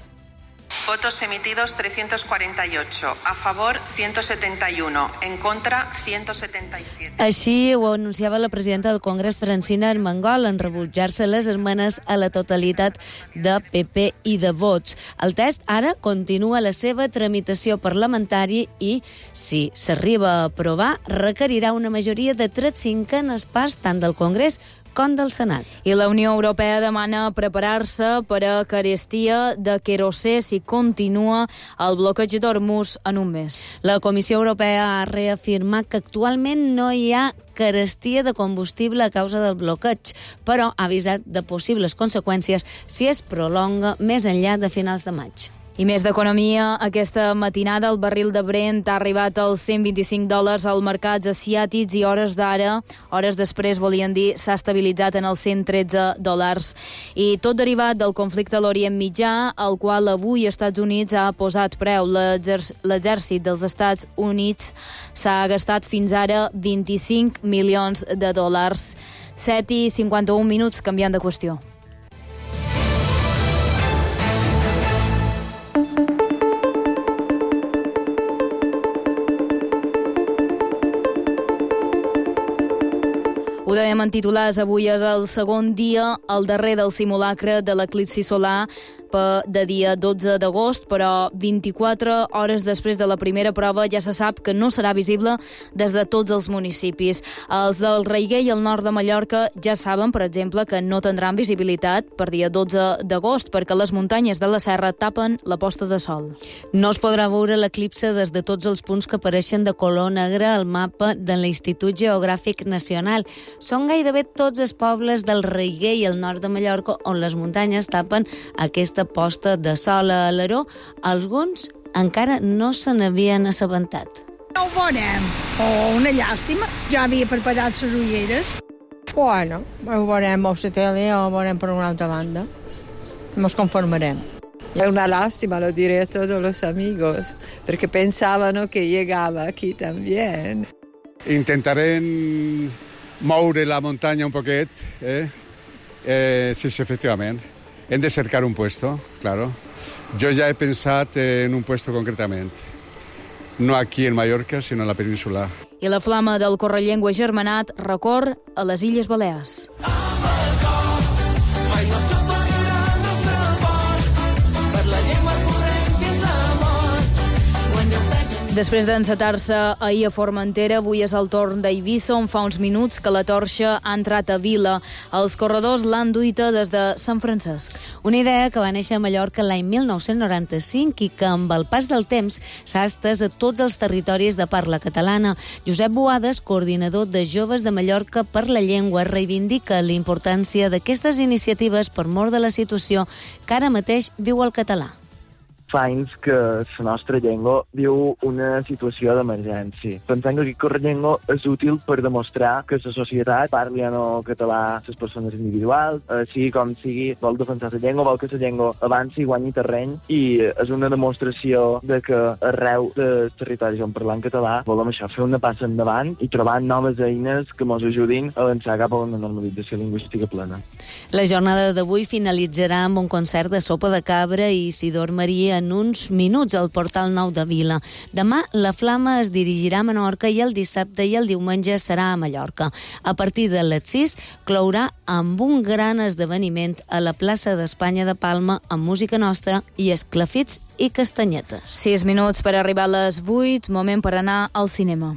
Votos emitidos trescientos cuarenta y ocho, a favor ciento setenta y uno, en contra ciento setenta y siete.
Així ho anunciava la presidenta del Congrés, Francina Armengol, en rebutjar-se les esmenes a la totalitat de P P i de Vots. El text ara continua la seva tramitació parlamentària i, si s'arriba a aprovar, requerirà una majoria de tres cinquenes parts tant del Congrés com del Senat.
I la Unió Europea demana preparar-se per a carestia de querosè si continua el bloqueig d'Hormuz en un mes.
La Comissió Europea ha reafirmat que actualment no hi ha carestia de combustible a causa del bloqueig, però ha avisat de possibles conseqüències si es prolonga més enllà de finals de maig.
I més d'economia, aquesta matinada el barril de Brent ha arribat als cent vint-i-cinc dòlars als mercats asiàtics i hores d'ara, hores després, volien dir, s'ha estabilitzat en els cent tretze dòlars. I tot derivat del conflicte a l'Orient Mitjà, al qual avui Estats Units ha posat preu. L'exèrcit dels Estats Units s'ha gastat fins ara vint-i-cinc milions de dòlars. set i cinquanta-un minuts, canviant de qüestió. Ho dèiem en titulars, avui és el segon dia, el darrer del simulacre de l'eclipsi solar de dia dotze d'agost, però vint-i-quatre hores després de la primera prova ja se sap que no serà visible des de tots els municipis. Els del Reiguer i el nord de Mallorca ja saben, per exemple, que no tindran visibilitat per dia dotze d'agost perquè les muntanyes de la serra tapen la posta de sol.
No es podrà veure l'eclipse des de tots els punts que apareixen de color negre al mapa de l'Institut Geogràfic Nacional. Són gairebé tots els pobles del Reiguer i el nord de Mallorca on les muntanyes tapen aquesta posta de sol a Alaró. Alguns encara no se n'havien assabentat.
No ho veurem. Oh, una llàstima. Ja havia preparat les ulleres.
Bueno, ho veurem a la tele o ho veurem per una altra banda. Nos conformarem.
Es una lástima, lo diré a todos los amigos, porque pensaban que llegaba aquí también.
Intentaré moure la muntanya un poquet, eh? Eh, sí, sí, efectivament. Hem de cercar un puesto, claro. Jo ja he pensat en un puesto concretament. No aquí en Mallorca, sinó en la península.
I la flama del Correllengua Germanat recor a les Illes Balears. Després d'encetar-se ahir a Formentera, avui és el torn d'Eivissa, on fa uns minuts que la torxa ha entrat a Vila. Els corredors l'han duita des de Sant Francesc.
Una idea que va néixer a Mallorca l'any mil nou-cents noranta-cinc i que amb el pas del temps s'ha estès a tots els territoris de parla catalana. Josep Boades, coordinador de Joves de Mallorca per la Llengua, reivindica la importància d'aquestes iniciatives per mor de la situació que ara mateix viu el català.
fa anys que la nostra llengua viu una situació d'emergència. Pensem que aquesta llengua és útil per demostrar que la societat parli en el català les persones individuals, així com sigui, vol defensar la llengua, vol que la llengua avanci i guanyi terreny, i és una demostració de que arreu dels territoris on parlem català volem això, fer una passa endavant i trobar noves eines que ens ajudin a avançar cap a una normalització lingüística plena.
La jornada d'avui finalitzarà amb un concert de sopa de cabra i Isidor Marí en uns minuts al Portal Nou de Vila. Demà la Flama es dirigirà a Menorca i el dissabte i el diumenge serà a Mallorca. A partir de les sis clourà amb un gran esdeveniment a la plaça d'Espanya de Palma amb música nostra i esclafits i castanyetes.
Sis minuts per arribar a les vuit, moment per anar al cinema.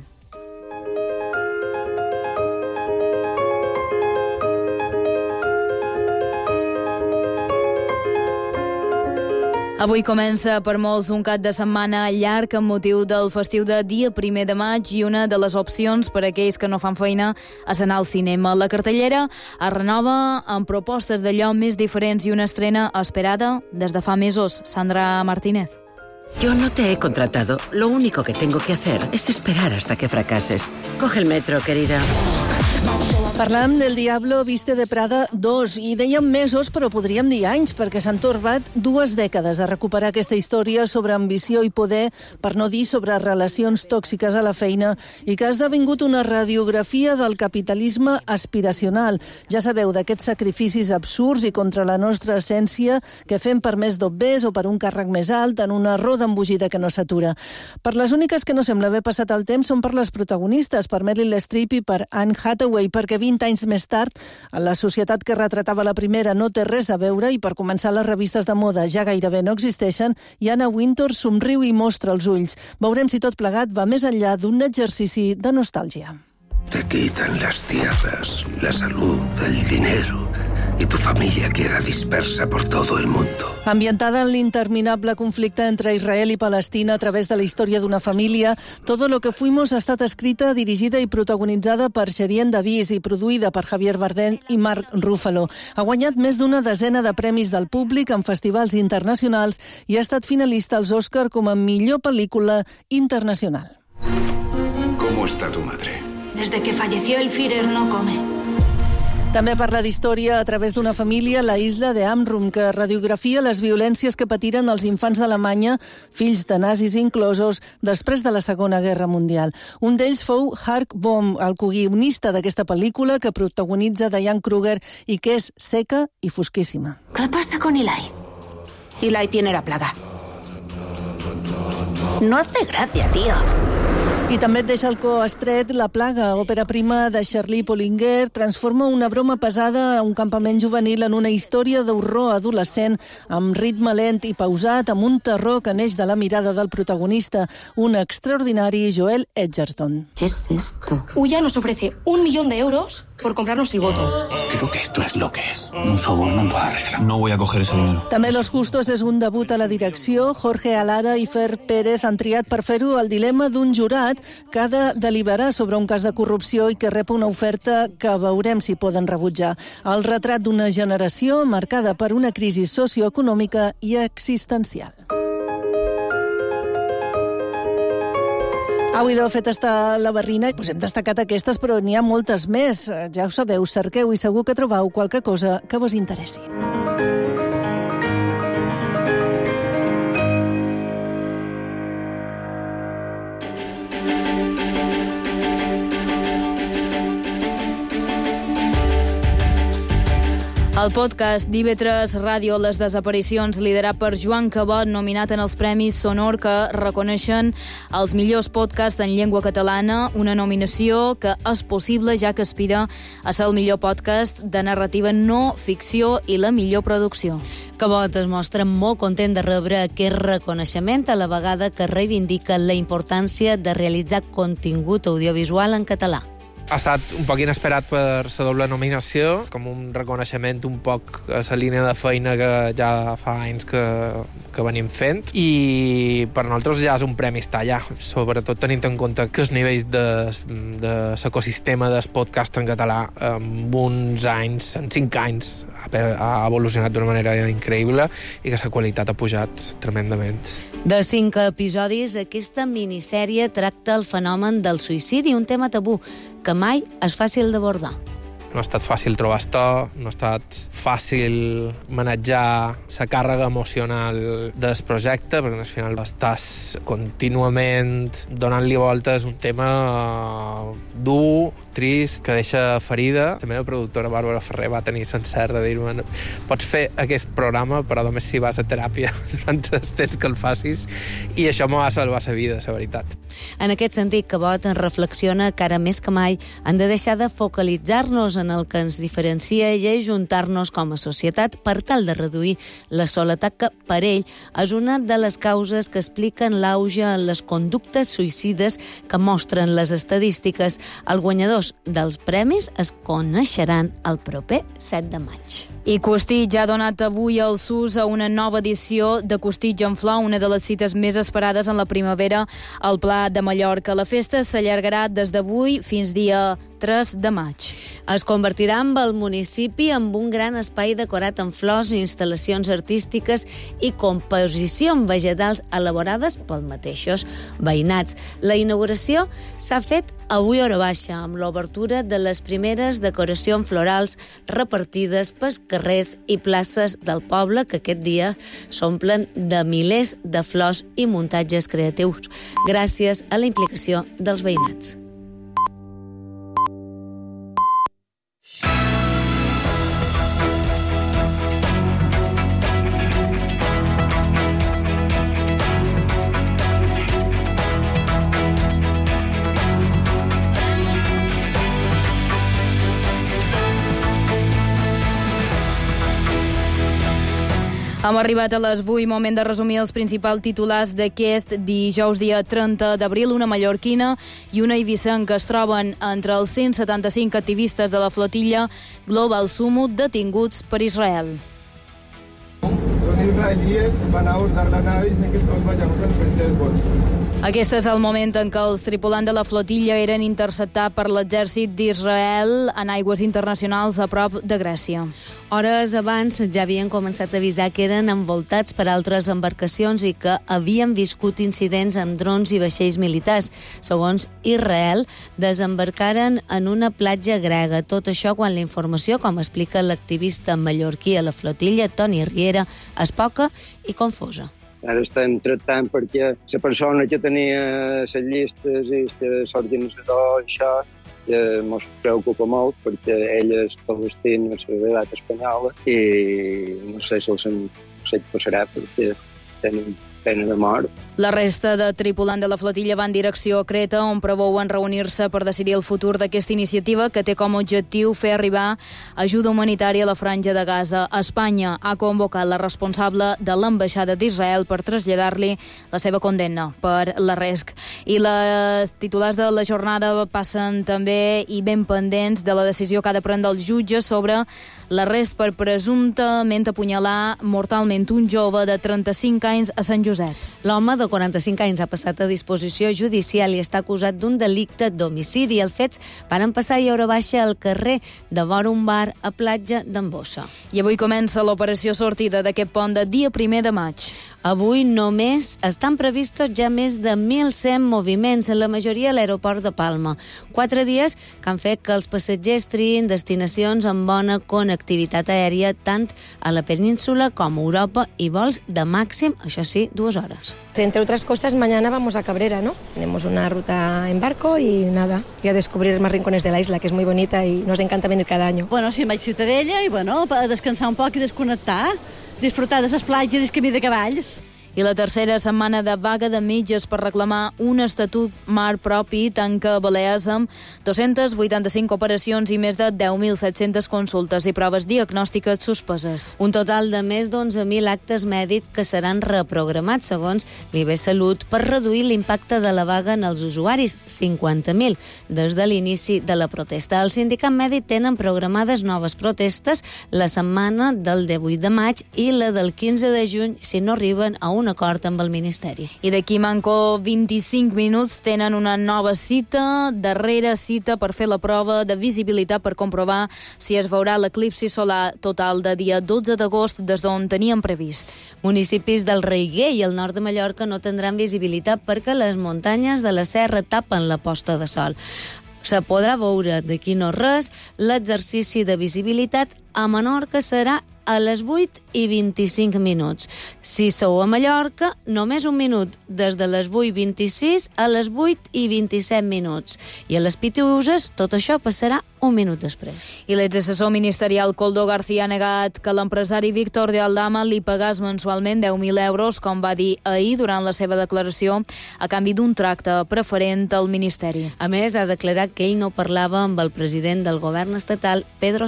Avui comença per molts un cap de setmana llarg amb motiu del festiu de dia primer de maig i una de les opcions per a aquells que no fan feina és anar al cinema. La cartellera es renova amb propostes d'allò més diferents i una estrena esperada des de fa mesos. Sandra Martínez.
Yo no te he contratado. Lo único que tengo que hacer es esperar hasta que fracases. Coge el metro, querida.
Parlàvem del Diablo Viste de Prada dos i dèiem mesos, però podríem dir anys, perquè s'han torbat dues dècades a recuperar aquesta història sobre ambició i poder, per no dir sobre relacions tòxiques a la feina, i que ha esdevingut una radiografia del capitalisme aspiracional. Ja sabeu, d'aquests sacrificis absurds i contra la nostra essència que fem per més dobbers o per un càrrec més alt en una roda embogida que no s'atura. Per les úniques que no sembla haver passat el temps són per les protagonistes, per Meryl Streep i per Anne Hathaway, perquè vint anys més tard, la societat que retratava la primera no té res a veure i per començar les revistes de moda ja gairebé no existeixen i Anna Wintour somriu i mostra els ulls. Veurem si tot plegat va més enllà d'un exercici de nostàlgia.
Te quitan las tierras, la salud, el dinero y tu familia queda dispersa por todo el mundo.
Ambientada en l'interminable conflicte entre Israel i Palestina a través de la història d'una família, Todo lo que fuimos ha estat escrita, dirigida i protagonitzada per Sherien Davis i produïda per Javier Bardem i Mark Ruffalo. Ha guanyat més d'una desena de premis del públic en festivals internacionals i ha estat finalista als Òscar com a millor pel·lícula internacional.
¿Cómo está tu madre?
Desde que falleció el Führer no come.
També parla d'història a través d'una família, la isla de Amrum, que radiografia les violències que patiren els infants d'Alemanya, fills de nazis inclosos, després de la Segona Guerra Mundial. Un d'ells fou Hark Bohm, el coguionista d'aquesta pel·lícula que protagonitza Diane Kruger i que és seca i fosquíssima.
¿Qué pasa con Eli?
Eli tiene la plaga. No hace gracia, tío.
I també et deixa el coestret La plaga, òpera prima de Charlie Pollinger, transforma una broma pesada a un campament juvenil en una història d'horror adolescent amb ritme lent i pausat, amb un terror que neix de la mirada del protagonista, un extraordinari Joel Edgerton.
¿Qué es esto?
Ulla nos ofrece un millón de euros por comprarnos el voto.
Creo que esto es lo que es. Un soborno lo arregla.
No voy a coger ese dinero.
També Los Justos és un debut a la direcció. Jorge Alara i Fer Pérez han triat per fer-ho el dilema d'un jurat que ha de deliberar sobre un cas de corrupció i que rep una oferta que veurem si poden rebutjar. El retrat d'una generació marcada per una crisi socioeconòmica i existencial. Avui, de fet, està la barrina, i hem destacat aquestes, però n'hi ha moltes més. Ja ho sabeu, cerqueu i segur que trobeu qualque cosa que vos interessi.
El podcast d'I V tres Ràdio, les desaparicions, liderat per Joan Cabot, nominat en els Premis Sonor que reconeixen els millors podcasts en llengua catalana, una nominació que és possible ja que aspira a ser el millor podcast de narrativa no ficció i la millor producció.
Cabot es mostra molt content de rebre aquest reconeixement, a la vegada que reivindica la importància de realitzar contingut audiovisual en català.
Ha estat un poc inesperat per la doble nominació, com un reconeixement un poc a la línia de feina que ja fa anys que, que venim fent, i per nosaltres ja és un premi estar allà, sobretot tenint en compte que els nivells de, de l'ecosistema del podcast en català en uns anys, en cinc anys, ha evolucionat d'una manera increïble i que la qualitat ha pujat tremendament.
De cinc episodis, aquesta minissèrie tracta el fenomen del suïcidi, un tema tabú que mai és fàcil d'abordar.
No ha estat fàcil trobar esto, no ha estat fàcil manejar la càrrega emocional del projecte, perquè al final estàs contínuament donant-li voltes, un tema dur, trist, que deixa ferida. La meva productora, Bàrbara Ferrer, va tenir l'encert de dir-me pots fer aquest programa, però només si vas a teràpia durant el temps que el facis, i això m'ho va salvar la vida, la veritat.
En aquest sentit, Cabot reflexiona que ara més que mai hem de deixar de focalitzar-nos en el que ens diferencia i ajuntar-nos com a societat per tal de reduir la soledat que, per ell, és una de les causes que expliquen l'auge en les conductes suïcides que mostren les estadístiques. Els guanyadors dels premis es coneixeran el proper set de maig.
I Costitx ha donat avui el sus a una nova edició de Costitx en Flor, una de les cites més esperades en la primavera al Pla de Mallorca. La festa s'allargarà des d'avui fins dia tres de maig.
Es convertirà amb el municipi en un gran espai decorat amb flors, instal·lacions artístiques i composicions vegetals elaborades pels mateixos veïnats. La inauguració s'ha fet avui a hora baixa, amb l'obertura de les primeres decoracions florals repartides pels carrers i places del poble, que aquest dia s'omplen de milers de flors i muntatges creatius, gràcies a la implicació dels veïnats.
Hem arribat a les vuit, moment de resumir els principals titulars d'aquest dijous dia trenta d'abril. Una mallorquina i una eivissenca es troben entre els cent setanta-cinc activistes de la flotilla Global Summit detinguts per Israel.
Son israelíes, van a abordar la nave y dicen que todos vayamos al frente del bote.
Aquest és el moment en què els tripulants de la flotilla eren interceptats per l'exèrcit d'Israel en aigües internacionals a prop de Grècia.
Hores abans ja havien començat a avisar que eren envoltats per altres embarcacions i que havien viscut incidents amb drons i vaixells militars. Segons Israel, desembarcaren en una platja grega. Tot això quan la informació, com explica l'activista mallorquí a la flotilla, Toni Riera, és poca i confusa.
Ara estem tractant perquè la persona que tenia les llistes i l'organitzador, això, que ens preocupa molt perquè ell és palestí, no és ciutadà espanyola, i no sé si el set passarà perquè tenen pena de mort.
La resta de tripulants de la flotilla van en direcció a Creta, on preveuen reunir-se per decidir el futur d'aquesta iniciativa que té com a objectiu fer arribar ajuda humanitària a la franja de Gaza. Espanya ha convocat la responsable de l'ambaixada d'Israel per traslladar-li la seva condemna per l'arrest. I les titulars de la jornada passen també i ben pendents de la decisió que ha de prendre el jutge sobre l'arrest per presumptament apunyalar mortalment un jove de trenta-cinc anys a Sant Josep.
L'home de quaranta-cinc anys ha passat a disposició judicial i està acusat d'un delicte d'homicidi. Els fets van passar a hora baixa al carrer de vora un bar a platja d'Embossa.
I avui comença l'operació sortida d'aquest pont de dia primer de maig.
Avui només estan previstos ja més de mil cent moviments, en la majoria a l'aeroport de Palma. Quatre dies que han fet que els passatgers triïn destinacions amb bona connectivitat aèria tant a la península com a Europa i vols de màxim, això sí, dues horas.
Entre otras cosas, mañana vamos a Cabrera, ¿no? Tenemos una ruta en barco y nada, y a descubrir más rincones de la isla, que es muy bonita y nos encanta venir cada año.
Bueno, sí, vaig a Ciutadella i, bueno, a descansar un poc i desconnectar, disfrutar de les platges i el camí de cavalls.
I la tercera setmana de vaga de metges per reclamar un estatut marc propi tanca Balears amb dos-centes vuitanta-cinc operacions i més de deu mil set-centes consultes i proves diagnòstiques suspeses.
Un total de més d'onze mil actes mèdics que seran reprogramats, segons l'I B Salut, per reduir l'impacte de la vaga en els usuaris, cinquanta mil, des de l'inici de la protesta. El sindicat mèdic tenen programades noves protestes la setmana del divuit de maig i la del quinze de juny si no arriben a un acord amb el Ministeri.
I d'aquí manco vint-i-cinc minuts tenen una nova cita, darrera cita per fer la prova de visibilitat per comprovar si es veurà l'eclipsi solar total de dia dotze d'agost des d'on tenien previst.
Municipis del Reiguer i el nord de Mallorca no tindran visibilitat perquè les muntanyes de la serra tapen la posta de sol. Se podrà veure d'aquí no res l'exercici de visibilitat a Menorca serà a les vuit i vint-i-cinc minuts. Si sou a Mallorca, només un minut, des de les vuit i vint-i-sis a les vuit i vint-i-set minuts. I a les Pitiuses tot això passarà un minut després.
I l'exassessor ministerial Koldo García ha negat que l'empresari Víctor de Aldama li pagàs mensualment deu mil euros, com va dir ahir durant la seva declaració, a canvi d'un tracte preferent al Ministeri.
A més, ha declarat que ell no parlava amb el president del govern estatal, Pedro